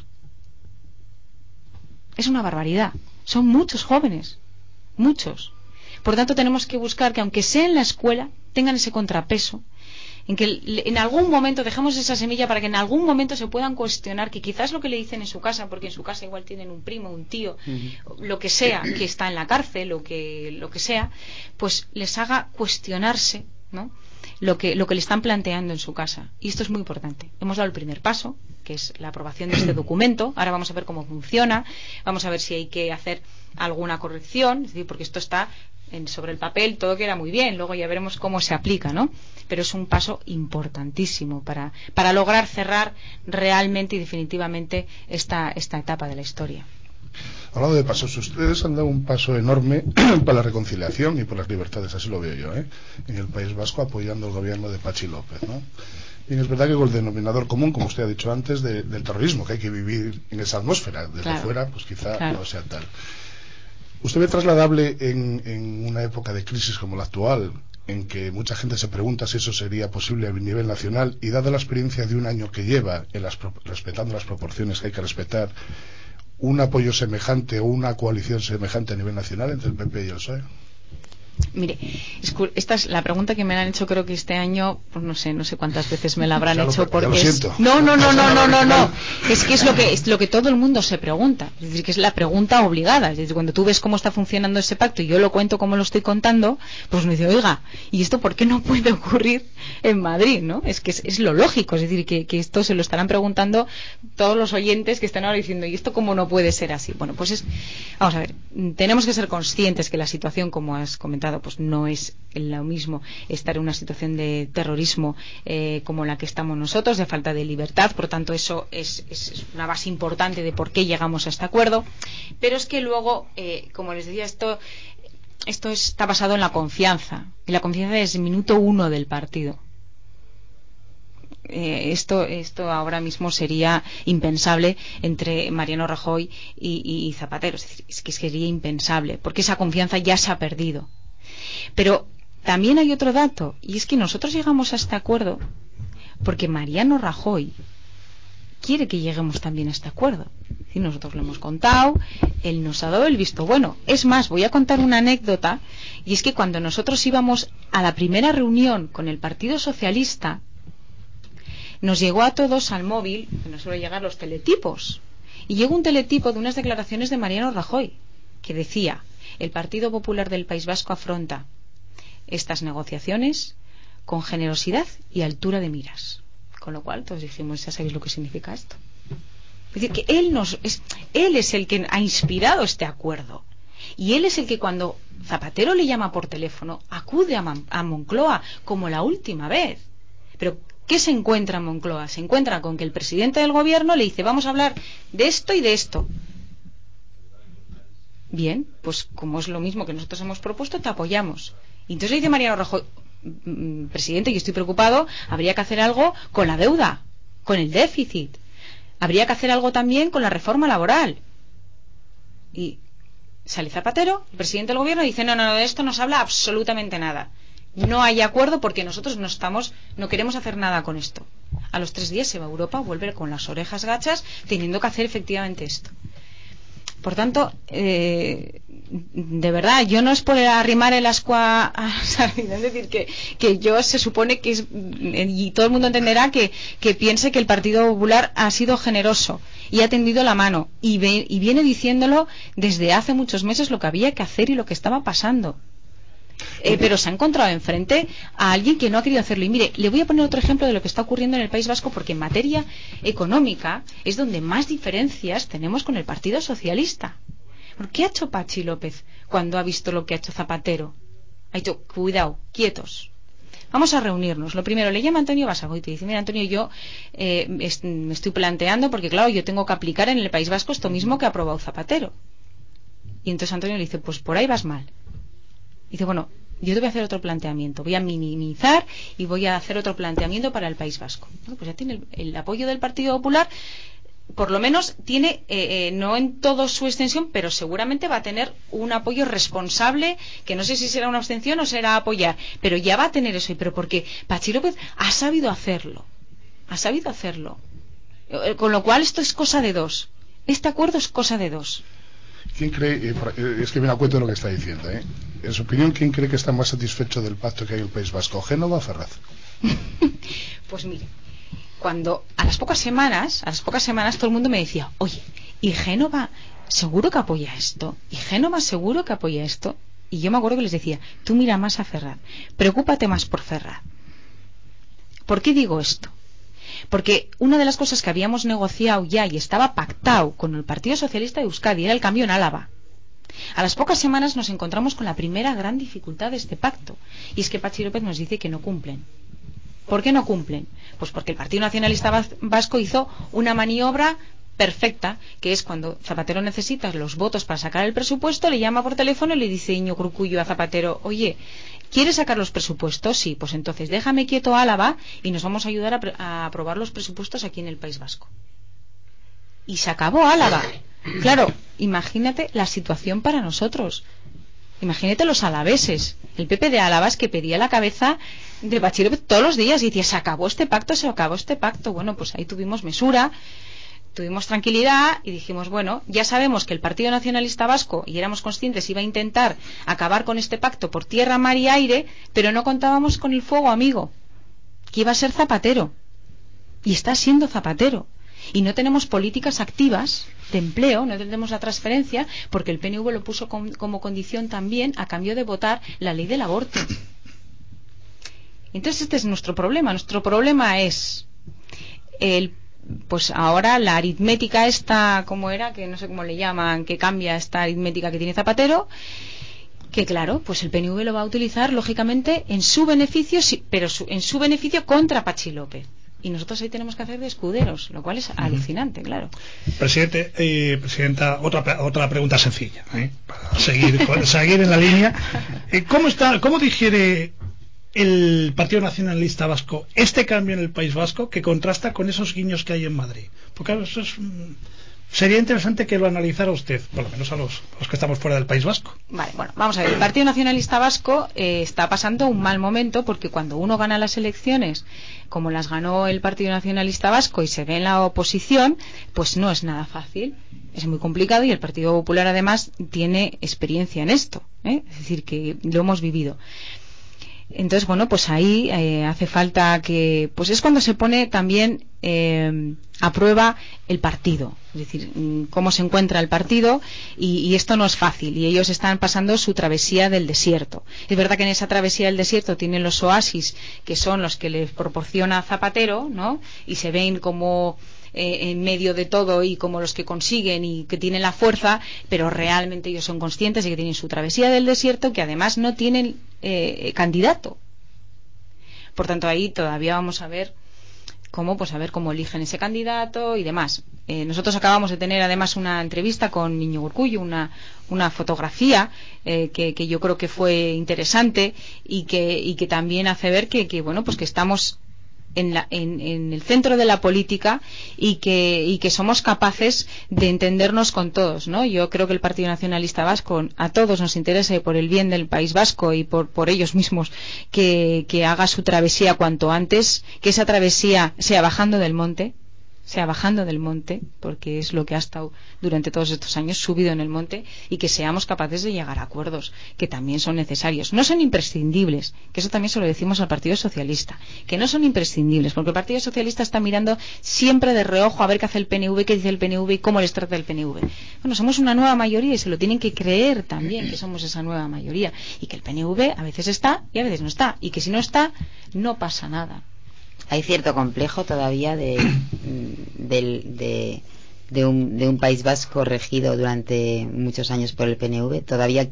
Es una barbaridad. Son muchos jóvenes, muchos. Por tanto, tenemos que buscar que, aunque sea en la escuela, tengan ese contrapeso, en que en algún momento dejemos esa semilla para que en algún momento se puedan cuestionar que quizás lo que le dicen en su casa, porque en su casa igual tienen un primo, un tío, uh-huh. lo que sea, que está en la cárcel o que lo que sea, pues les haga cuestionarse, ¿no?, lo que lo que le están planteando en su casa. Y esto es muy importante. Hemos dado el primer paso, que es la aprobación de este documento. Ahora vamos a ver cómo funciona, vamos a ver si hay que hacer alguna corrección, es decir, porque esto está en, sobre el papel, todo queda muy bien, luego ya veremos cómo se aplica, ¿no? Pero es un paso importantísimo para, para lograr cerrar realmente y definitivamente esta, esta etapa de la historia. Hablando de pasos, ustedes han dado un paso enorme para la reconciliación y por las libertades, así lo veo yo, ¿eh?, en el País Vasco, apoyando el gobierno de Patxi López, ¿no? Y es verdad que con el denominador común, como usted ha dicho antes, de, del terrorismo, que hay que vivir en esa atmósfera, desde claro. fuera, pues quizá claro. no sea tal. ¿Usted ve trasladable en, en una época de crisis como la actual, en que mucha gente se pregunta si eso sería posible a nivel nacional, y dada la experiencia de un año que lleva, en las, respetando las proporciones que hay que respetar, un apoyo semejante o una coalición semejante a nivel nacional entre el P P y el P S O E? Mire, esta es la pregunta que me han hecho, creo que este año, pues no sé, no sé cuántas veces me la habrán ya hecho, lo, porque es... no, no, no, no, no, no, no, es que es lo que es lo que todo el mundo se pregunta, es decir, que es la pregunta obligada, es decir, cuando tú ves cómo está funcionando ese pacto y yo lo cuento como lo estoy contando, pues me dice, oiga, ¿y esto por qué no puede ocurrir en Madrid, no? Es que es, es lo lógico, es decir, que, que esto se lo estarán preguntando todos los oyentes que están ahora diciendo, ¿y esto cómo no puede ser así? Bueno, pues es, vamos a ver, tenemos que ser conscientes que la situación, como has comentado, pues no es lo mismo estar en una situación de terrorismo eh, como la que estamos nosotros, de falta de libertad, por tanto eso es, es una base importante de por qué llegamos a este acuerdo, pero es que luego, eh, como les decía, esto esto está basado en la confianza, y la confianza es el minuto uno del partido. Eh, esto, esto ahora mismo sería impensable entre Mariano Rajoy y, y, y Zapatero, es decir, es que sería impensable, porque esa confianza ya se ha perdido. Pero también hay otro dato, y es que nosotros llegamos a este acuerdo porque Mariano Rajoy quiere que lleguemos también a este acuerdo. Y nosotros lo hemos contado, él nos ha dado el visto bueno. Es más, voy a contar una anécdota, y es que cuando nosotros íbamos a la primera reunión con el Partido Socialista, nos llegó a todos al móvil, que nos suele llegar los teletipos, y llegó un teletipo de unas declaraciones de Mariano Rajoy, que decía: el Partido Popular del País Vasco afronta estas negociaciones con generosidad y altura de miras. Con lo cual todos dijimos, ya sabéis lo que significa esto. Es decir, que él, nos, es, él es el que ha inspirado este acuerdo. Y él es el que, cuando Zapatero le llama por teléfono, acude a, Man, a Moncloa como la última vez. Pero ¿qué se encuentra en Moncloa? Se encuentra con que el presidente del gobierno le dice: vamos a hablar de esto y de esto. Bien, pues como es lo mismo que nosotros hemos propuesto, te apoyamos. Y entonces le dice Mariano Rajoy: presidente, yo estoy preocupado, habría que hacer algo con la deuda, con el déficit, habría que hacer algo también con la reforma laboral. Y sale Zapatero, el presidente del gobierno, y dice: no, no, no, de esto no se habla absolutamente nada, no hay acuerdo porque nosotros no estamos, no queremos hacer nada con esto. A los tres días se va a Europa, vuelve con las orejas gachas, teniendo que hacer efectivamente esto. Por tanto, eh, de verdad, yo no es por arrimar el ascua a Sardina, es decir, que, que yo se supone que es, y todo el mundo entenderá que, que piense que el Partido Popular ha sido generoso y ha tendido la mano, y, ve, y viene diciéndolo desde hace muchos meses lo que había que hacer y lo que estaba pasando. Eh, pero se ha encontrado enfrente a alguien que no ha querido hacerlo. Y mire, le voy a poner otro ejemplo de lo que está ocurriendo en el País Vasco, porque en materia económica es donde más diferencias tenemos con el Partido Socialista. ¿Qué ha hecho Patxi López cuando ha visto lo que ha hecho Zapatero? Ha dicho: cuidado, quietos, vamos a reunirnos. Lo primero, le llama Antonio Basagoiti y dice: mira, Antonio, yo eh, est me estoy planteando, porque claro, yo tengo que aplicar en el País Vasco esto mismo que ha aprobado Zapatero. Y entonces Antonio le dice: pues por ahí vas mal. Y dice: bueno, yo te voy a hacer otro planteamiento, voy a minimizar y voy a hacer otro planteamiento para el País Vasco. Bueno, pues ya tiene el, el apoyo del Partido Popular, por lo menos tiene, eh, eh, no en toda su extensión, pero seguramente va a tener un apoyo responsable, que no sé si será una abstención o será apoyar, pero ya va a tener eso. Pero porque Patxi López ha sabido hacerlo, ha sabido hacerlo. Eh, con lo cual esto es cosa de dos, este acuerdo es cosa de dos. ¿Quién cree, eh, es que me da cuenta de lo que está diciendo, ¿eh? En su opinión, ¿quién cree que está más satisfecho del pacto que hay en el País Vasco, Génova o Ferraz? Pues mire, cuando a las pocas semanas, a las pocas semanas todo el mundo me decía: oye, ¿y Génova seguro que apoya esto? ¿Y Génova seguro que apoya esto? Y yo me acuerdo que les decía: tú mira más a Ferraz, preocúpate más por Ferraz. ¿Por qué digo esto? Porque una de las cosas que habíamos negociado ya y estaba pactado con el Partido Socialista de Euskadi era el cambio en Álava. A las pocas semanas nos encontramos con la primera gran dificultad de este pacto, y es que Patxi López nos dice que no cumplen. ¿Por qué no cumplen? Pues porque el Partido Nacionalista Vasco hizo una maniobra perfecta, que es cuando Zapatero necesita los votos para sacar el presupuesto, le llama por teléfono y le dice Iñigo Urkullu a Zapatero: oye, ¿quieres sacar los presupuestos? Sí, pues entonces déjame quieto a Álava y nos vamos a ayudar a, a aprobar los presupuestos aquí en el País Vasco. Y se acabó Álava. Claro, imagínate la situación para nosotros. Imagínate los alaveses. El P P de Álava es que pedía la cabeza de Patxi López todos los días y decía: se acabó este pacto, se acabó este pacto. Bueno, pues ahí tuvimos mesura, tuvimos tranquilidad y dijimos: bueno, ya sabemos que el Partido Nacionalista Vasco, y éramos conscientes, iba a intentar acabar con este pacto por tierra, mar y aire, pero no contábamos con el fuego amigo, que iba a ser Zapatero. Y está siendo Zapatero. Y no tenemos políticas activas de empleo, no tenemos la transferencia, porque el P N V lo puso con, como condición también a cambio de votar la ley del aborto. Entonces este es nuestro problema. Nuestro problema es el, pues ahora la aritmética esta, ¿cómo era? Que no sé cómo le llaman, que cambia esta aritmética que tiene Zapatero, que claro, pues el P N V lo va a utilizar lógicamente en su beneficio, sí, pero su, en su beneficio contra Patxi López. y nosotros ahí tenemos que hacer de escuderos, lo cual es uh-huh. alucinante, claro. Presidente, eh, Presidenta, otra otra pregunta sencilla, ¿eh? para seguir seguir en la línea. Eh, ¿Cómo está, cómo digiere el Partido Nacionalista Vasco este cambio en el País Vasco que contrasta con esos guiños que hay en Madrid? Porque claro, eso es, sería interesante que lo analizara usted, por lo menos a los, los que estamos fuera del País Vasco. Vale, bueno, vamos a ver. El Partido Nacionalista Vasco eh, está pasando un mal momento porque cuando uno gana las elecciones, como las ganó el Partido Nacionalista Vasco y se ve en la oposición, pues no es nada fácil. Es muy complicado y el Partido Popular además tiene experiencia en esto, ¿eh? Es decir, que lo hemos vivido. Entonces, bueno, pues ahí eh, hace falta que, pues es cuando se pone también eh, a prueba el partido, es decir, cómo se encuentra el partido y, y esto no es fácil y ellos están pasando su travesía del desierto. Es verdad que en esa travesía del desierto tienen los oasis que son los que les proporciona Zapatero, ¿no? Y se ven como Eh, en medio de todo y como los que consiguen y que tienen la fuerza, pero realmente ellos son conscientes de que tienen su travesía del desierto, que además no tienen eh, candidato. Por tanto, ahí todavía vamos a ver cómo, pues a ver cómo eligen ese candidato y demás. Eh, nosotros acabamos de tener además una entrevista con Íñigo Urkullu, una, una fotografía eh, que, que yo creo que fue interesante y que, y que también hace ver que, que bueno, pues que estamos En, la, en, en el centro de la política y que, y que somos capaces de entendernos con todos, ¿no? Yo creo que el Partido Nacionalista Vasco a todos nos interesa por el bien del País Vasco y por, por ellos mismos que, que haga su travesía cuanto antes, que esa travesía sea bajando del monte, sea bajando del monte, porque es lo que ha estado durante todos estos años subido en el monte, y que seamos capaces de llegar a acuerdos que también son necesarios, no son imprescindibles, que eso también se lo decimos al Partido Socialista, que no son imprescindibles, porque el Partido Socialista está mirando siempre de reojo a ver qué hace el P N V, qué dice el P N V y cómo les trata el P N V. Bueno, somos una nueva mayoría y se lo tienen que creer también, que somos esa nueva mayoría, y que el P N V a veces está y a veces no está, y que si no está, no pasa nada. Hay cierto complejo todavía de, de, de, de, un, de un País Vasco regido durante muchos años por el P N V. Todavía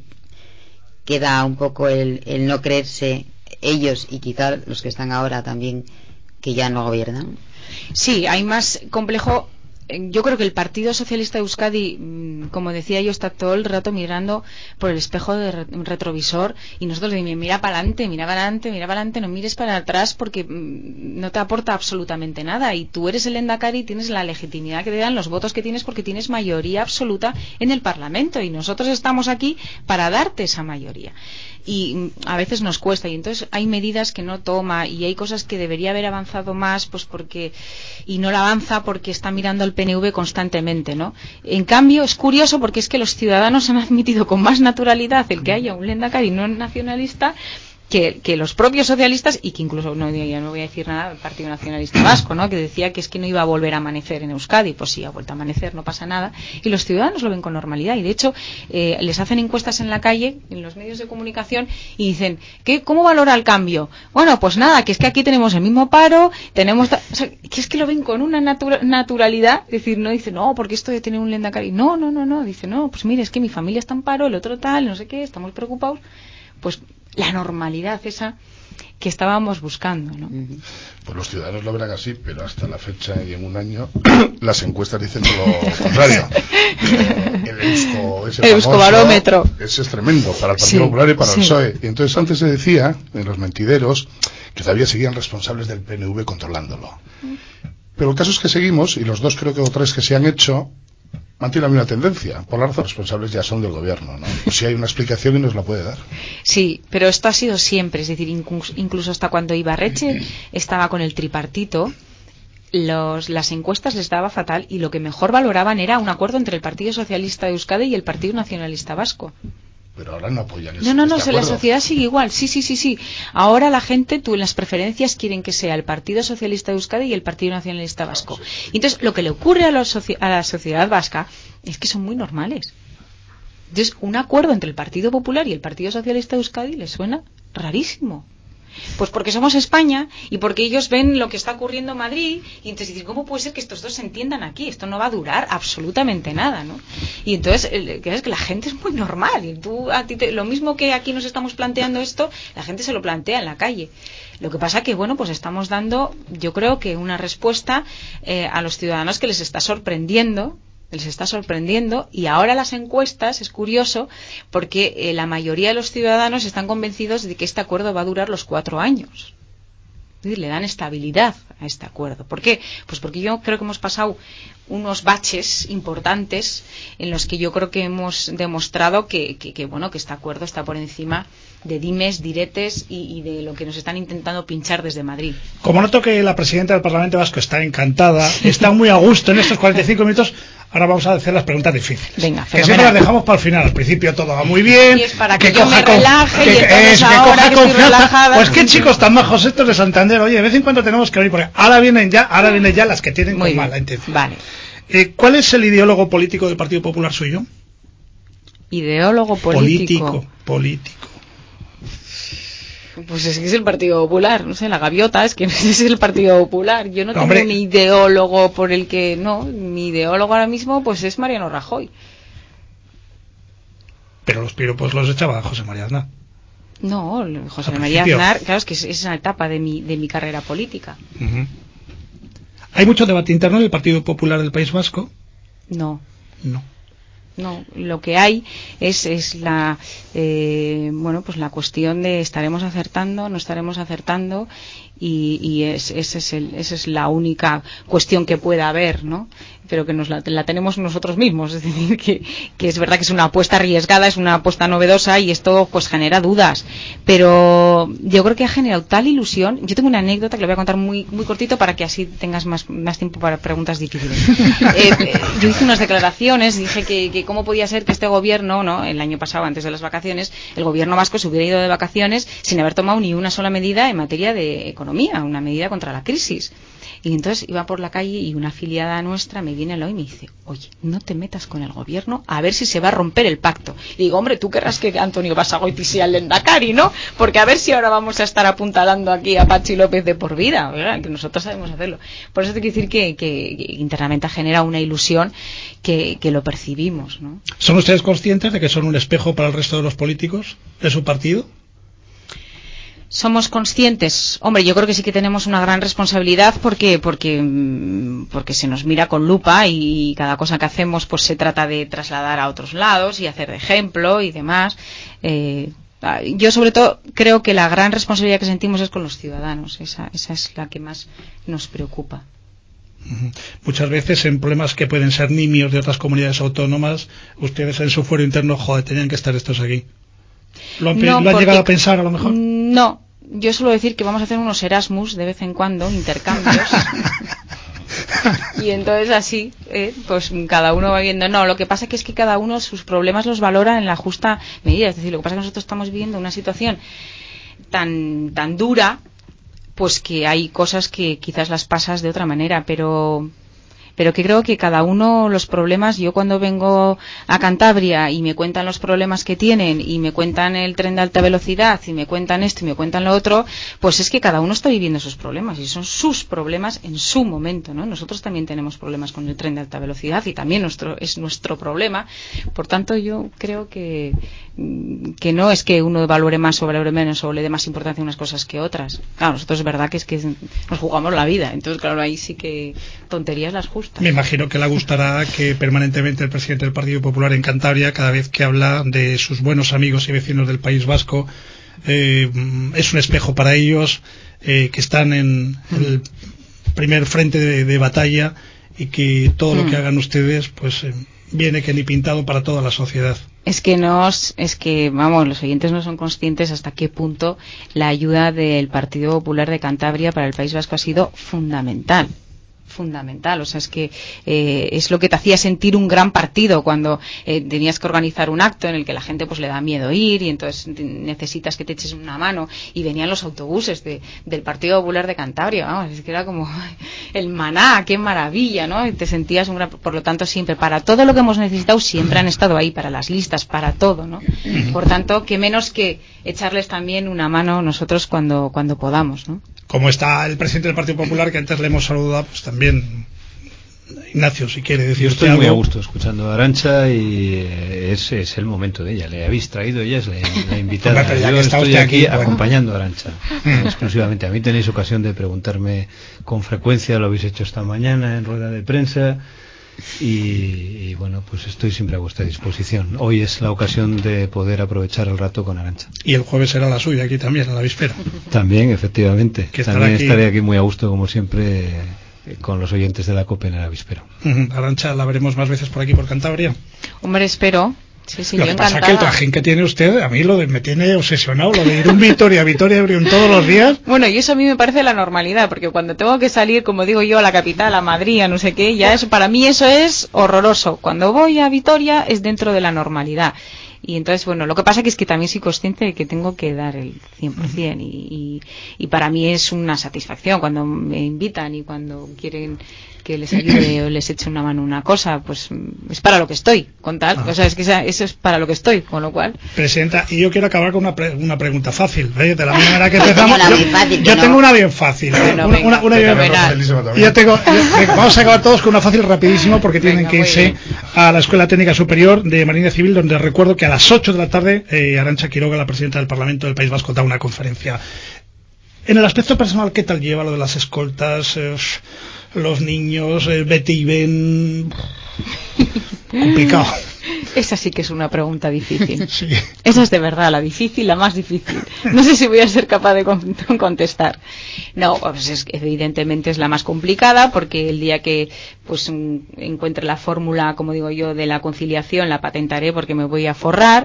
queda un poco el, el no creerse ellos y quizá los que están ahora también que ya no gobiernan. Sí, hay más complejo. Yo creo que el Partido Socialista de Euskadi, como decía yo, está todo el rato mirando por el espejo de retrovisor y nosotros decimos, mira para adelante, mira para adelante, mira para adelante, no mires para atrás porque no te aporta absolutamente nada y tú eres el Lehendakari y tienes la legitimidad que te dan los votos que tienes porque tienes mayoría absoluta en el Parlamento y nosotros estamos aquí para darte esa mayoría. Y a veces nos cuesta y entonces hay medidas que no toma y hay cosas que debería haber avanzado más pues porque y no la avanza porque está mirando al P N V constantemente, ¿no? En cambio es curioso porque es que los ciudadanos han admitido con más naturalidad el que haya un lehendakari no nacionalista que, que los propios socialistas y que incluso no, ya no voy a decir nada del Partido Nacionalista Vasco, ¿no? Que decía que es que no iba a volver a amanecer en Euskadi, pues sí, ha vuelto a amanecer, no pasa nada y los ciudadanos lo ven con normalidad y de hecho eh, les hacen encuestas en la calle, en los medios de comunicación y dicen, ¿qué, ¿cómo valora el cambio? Bueno, pues nada, que es que aquí tenemos el mismo paro, tenemos, o sea, que es que lo ven con una natura, naturalidad, es decir, no dice, no, porque esto de tener un lehendakari, no, no, no, no, dice, no, pues mire, es que mi familia está en paro, el otro tal, no sé qué, estamos preocupados, pues la normalidad esa que estábamos buscando, ¿no? Pues los ciudadanos lo verán así, pero hasta la fecha y en un año las encuestas dicen lo contrario. Eh, el Eusko, ese el Euskobarómetro, ese es tremendo para el Partido sí, Popular y para sí. el P S O E. Y entonces antes se decía en los mentideros que todavía seguían responsables del P N V controlándolo. Pero el caso es que seguimos y los dos creo que o tres que se han hecho mantiene la misma tendencia. Por la razón, los responsables ya son del gobierno, ¿no? Pues si hay una explicación y nos la puede dar. Sí, pero esto ha sido siempre, es decir, incluso, incluso hasta cuando Ibarretxe estaba con el tripartito, los, las encuestas les daba fatal y lo que mejor valoraban era un acuerdo entre el Partido Socialista de Euskadi y el Partido Nacionalista Vasco. Pero ahora no apoyan ese, No, no, no, este la sociedad sigue igual, sí, sí, sí, sí. Ahora la gente, tú en las preferencias quieren que sea el Partido Socialista de Euskadi y el Partido Nacionalista Vasco. Claro, sí. Y entonces lo que le ocurre a, los soci- a la sociedad vasca es que son muy normales. Entonces un acuerdo entre el Partido Popular y el Partido Socialista de Euskadi les suena rarísimo. Pues porque somos España y porque ellos ven lo que está ocurriendo en Madrid y entonces dicen, ¿cómo puede ser que estos dos se entiendan aquí? Esto no va a durar absolutamente nada, ¿no? Y entonces, es que la gente es muy normal y tú, a ti te, lo mismo que aquí nos estamos planteando esto, la gente se lo plantea en la calle. Lo que pasa que, bueno, pues estamos dando, yo creo que una respuesta eh, a los ciudadanos que les está sorprendiendo, les está sorprendiendo, y ahora las encuestas, es curioso, porque eh, la mayoría de los ciudadanos están convencidos de que este acuerdo va a durar los cuatro años. Es decir, le dan estabilidad a este acuerdo. ¿Por qué? Pues porque yo creo que hemos pasado unos baches importantes en los que yo creo que hemos demostrado que, que, que bueno, que este acuerdo está por encima de dimes, diretes y, y de lo que nos están intentando pinchar desde Madrid. Como noto que la presidenta del Parlamento Vasco está encantada, está muy a gusto en estos cuarenta y cinco minutos, ahora vamos a hacer las preguntas difíciles. Venga, que siempre las dejamos para el final. Al principio todo va muy bien. Y es para que, que yo coja me con, relaje que, y entonces es, ahora que coja que estoy confianza. relajada. Pues qué chicos tan majos estos de Santander. Oye, de vez en cuando tenemos que oír, porque ahora vienen ya, ahora vienen ya las que tienen muy con bien. mala intención. Vale. Eh, ¿Cuál es el ideólogo político del Partido Popular suyo? Ideólogo político. Político, político. Pues es que es el Partido Popular, no sé, la gaviota, es que es el Partido Popular. Yo no tengo Hombre. un ideólogo por el que, no, mi ideólogo ahora mismo pues es Mariano Rajoy. Pero los piropos los echaba José María Aznar. No, José Al María principio. Aznar, claro, es que es, es una etapa de mi, de mi carrera política. Uh-huh. ¿Hay mucho debate interno en el Partido Popular del País Vasco? No. No. No, lo que hay es, es la eh, bueno, pues la cuestión de estaremos acertando, no estaremos acertando y, y es, ese es el, esa es la única cuestión que pueda haber, ¿no? Pero que nos la, la tenemos nosotros mismos, es decir, que, que es verdad que es una apuesta arriesgada, es una apuesta novedosa y esto pues genera dudas, pero yo creo que ha generado tal ilusión. Yo tengo una anécdota que le voy a contar muy muy cortito para que así tengas más, más tiempo para preguntas difíciles. eh, eh, yo hice unas declaraciones, dije que, que cómo podía ser que este gobierno, ¿no?, el año pasado, antes de las vacaciones, el gobierno vasco se hubiera ido de vacaciones sin haber tomado ni una sola medida en materia de economía, una medida contra la crisis. Y entonces iba por la calle y una afiliada nuestra me viene al oído y me dice, oye, no te metas con el gobierno a ver si se va a romper el pacto. Y digo, hombre, tú querrás que Antonio Basagoiti sea el lehendakari, ¿no? Porque a ver si ahora vamos a estar apuntalando aquí a Pachi López de por vida, ¿verdad? Que nosotros sabemos hacerlo. Por eso te quiero decir que, que, que internamente genera una ilusión que, que lo percibimos, ¿no? ¿Son ustedes conscientes de que son un espejo para el resto de los políticos de su partido? Somos conscientes, hombre, yo creo que sí que tenemos una gran responsabilidad porque porque porque se nos mira con lupa y cada cosa que hacemos pues se trata de trasladar a otros lados y hacer de ejemplo y demás. Eh, yo sobre todo creo que la gran responsabilidad que sentimos es con los ciudadanos, esa esa es la que más nos preocupa. Muchas veces en problemas que pueden ser nimios de otras comunidades autónomas, ustedes en su fuero interno, joder, tenían que estar estos aquí. ¿Lo han, No, ¿lo han porque, llegado a pensar a lo mejor? No, yo suelo decir que vamos a hacer unos Erasmus de vez en cuando, intercambios. Y entonces así, eh, pues cada uno va viendo. No, lo que pasa que es que cada uno sus problemas los valora en la justa medida. Es decir, lo que pasa es que nosotros estamos viviendo una situación tan tan dura, pues que hay cosas que quizás las pasas de otra manera, pero pero que creo que cada uno los problemas, yo cuando vengo a Cantabria y me cuentan los problemas que tienen y me cuentan el tren de alta velocidad y me cuentan esto y me cuentan lo otro, pues es que cada uno está viviendo sus problemas y son sus problemas en su momento, ¿no? Nosotros también tenemos problemas con el tren de alta velocidad y también nuestro es nuestro problema. Por tanto, yo creo que que no es que uno valore más o valore menos o le dé más importancia a unas cosas que otras. Claro, nosotros es verdad que es que nos jugamos la vida, entonces claro, ahí sí que tonterías las justas. Me imagino que le gustará que permanentemente el presidente del Partido Popular en Cantabria, cada vez que habla de sus buenos amigos y vecinos del País Vasco, eh, es un espejo para ellos, eh, que están en el primer frente de, de batalla y que todo lo que hagan ustedes pues eh, viene que ni pintado para toda la sociedad. Es que nos, es que vamos, los oyentes no son conscientes hasta qué punto la ayuda del Partido Popular de Cantabria para el País Vasco ha sido fundamental. fundamental. O sea, es que eh, es lo que te hacía sentir un gran partido cuando eh, tenías que organizar un acto en el que la gente pues le da miedo ir y entonces necesitas que te eches una mano, y venían los autobuses de, del Partido Popular de Cantabria, vamos, es que era como el maná, qué maravilla, ¿no? Y te sentías un gran... Por lo tanto, siempre, para todo lo que hemos necesitado, siempre han estado ahí, para las listas, para todo, ¿no? Por tanto, qué menos que echarles también una mano nosotros cuando, cuando podamos, ¿no? Como está el presidente del Partido Popular, que antes le hemos saludado, pues también Ignacio, si quiere decir. Yo estoy algo. muy a gusto escuchando a Arantxa y ese es el momento de ella. Le habéis traído, ella es la, la invitada. Hombre, yo estoy aquí, aquí acompañando a Arantxa exclusivamente. A mí tenéis ocasión de preguntarme con frecuencia, lo habéis hecho esta mañana en rueda de prensa. Y, y bueno, pues estoy siempre a vuestra disposición. Hoy es la ocasión de poder aprovechar el rato con Arantxa. Y el jueves será la suya aquí también, en la víspera. También, efectivamente. Que también aquí... estaré aquí muy a gusto, como siempre, con los oyentes de la COPE en la víspera. Uh-huh. Arantxa, ¿la veremos más veces por aquí, por Cantabria? Hombre, espero. Sí, sí, lo yo que pasa encantada. que el trajín que tiene usted, a mí lo de, me tiene obsesionado, lo de ir un Vitoria, Vitoria Brión todos los días. Bueno, y eso a mí me parece la normalidad, porque cuando tengo que salir, como digo yo, a la capital, a Madrid, a no sé qué, ya eso, para mí eso es horroroso. Cuando voy a Vitoria es dentro de la normalidad. Y entonces, bueno, lo que pasa que es que también soy consciente de que tengo que dar el cien por ciento y, y, y para mí es una satisfacción cuando me invitan y cuando quieren que les ayude o les eche una mano una cosa, pues es para lo que estoy, con tal, ah. o sea, es que esa, eso es para lo que estoy, con lo cual... Presidenta, y yo quiero acabar con una, pre una pregunta fácil, ¿eh? De la misma manera que empezamos, yo, fácil, yo no. tengo una bien fácil, ¿eh? Bueno, una, venga, una, una bien fácil. Yo tengo, yo, vamos a acabar todos con una fácil rapidísimo porque tienen Venga, que irse a la Escuela Técnica Superior de Marina Civil, donde recuerdo que a las ocho de la tarde eh, Arantxa Quiroga, la presidenta del Parlamento del País Vasco, da una conferencia. En el aspecto personal, ¿qué tal lleva lo de las escoltas, eh, los niños, eh, vete y ven? Complicado. Esa sí que es una pregunta difícil. Sí. Esa es de verdad la difícil, la más difícil. No sé si voy a ser capaz de contestar. No, pues es, evidentemente es la más complicada porque el día que pues encuentre la fórmula, como digo yo, de la conciliación, la patentaré porque me voy a forrar.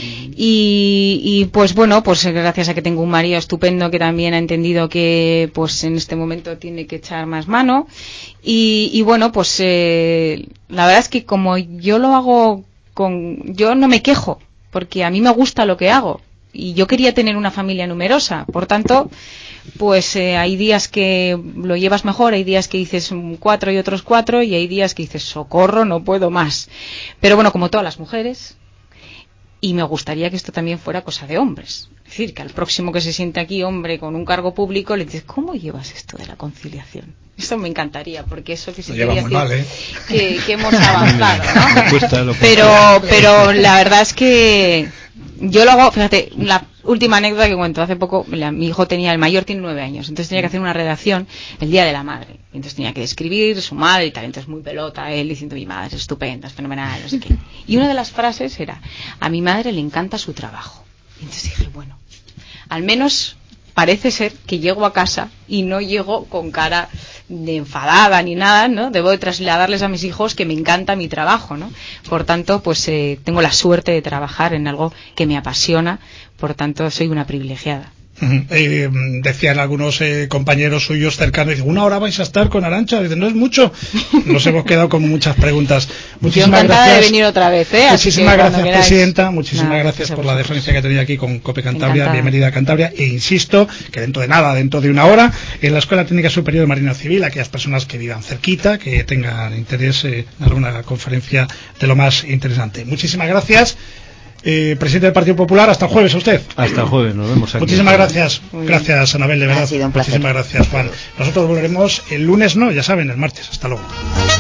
Y, y pues bueno, pues gracias a que tengo un marido estupendo que también ha entendido que pues en este momento tiene que echar más mano. Y, y bueno, pues eh, la verdad es que como yo lo hago con, yo no me quejo porque a mí me gusta lo que hago y yo quería tener una familia numerosa, por tanto pues eh, hay días que lo llevas mejor, hay días que dices cuatro y otros cuatro y hay días que dices socorro, no puedo más, pero bueno, como todas las mujeres, y me gustaría que esto también fuera cosa de hombres, es decir, que al próximo que se siente aquí hombre con un cargo público le dices, ¿cómo llevas esto de la conciliación? Eso me encantaría, porque eso que sí quería decir mal, ¿eh? que, que hemos avanzado, ¿no? Me cuesta, lo pero, pero la verdad es que yo lo hago, fíjate, la última anécdota que cuento, hace poco, la, mi hijo tenía, el mayor tiene nueve años, entonces tenía que hacer una redacción el día de la madre, entonces tenía que describir su madre y tal, entonces muy pelota, él diciendo mi madre es estupenda, es fenomenal, no sé qué, y una de las frases era, a mi madre le encanta su trabajo, y entonces dije, bueno, al menos parece ser que llego a casa y no llego con cara de enfadada ni nada, ¿no? Debo de trasladarles a mis hijos que me encanta mi trabajo, ¿no? Por tanto, pues eh, tengo la suerte de trabajar en algo que me apasiona, por tanto soy una privilegiada. Eh, decían algunos eh, compañeros suyos cercanos, dicen, una hora vais a estar con Arantxa, dicen, no es mucho. Nos hemos quedado con muchas preguntas. Muchísimas Yo encantada gracias. de venir otra vez, ¿eh? Muchísimas gracias, presidenta. Muchísimas nada, gracias por vosotros. la deferencia que ha tenido aquí con COPE Cantabria. Encantada. Bienvenida a Cantabria. E insisto que dentro de nada, dentro de una hora, en la Escuela Técnica Superior de Marina Civil, aquellas personas que vivan cerquita, que tengan interés eh, en alguna conferencia de lo más interesante. Muchísimas gracias. Eh, presidente del Partido Popular, hasta el jueves a usted. Hasta el jueves, nos vemos aquí. Muchísimas gracias. Gracias, Anabel, de verdad. Ha sido un placer. Muchísimas gracias, Juan. Nosotros volveremos el lunes, no, ya saben, el martes. Hasta luego.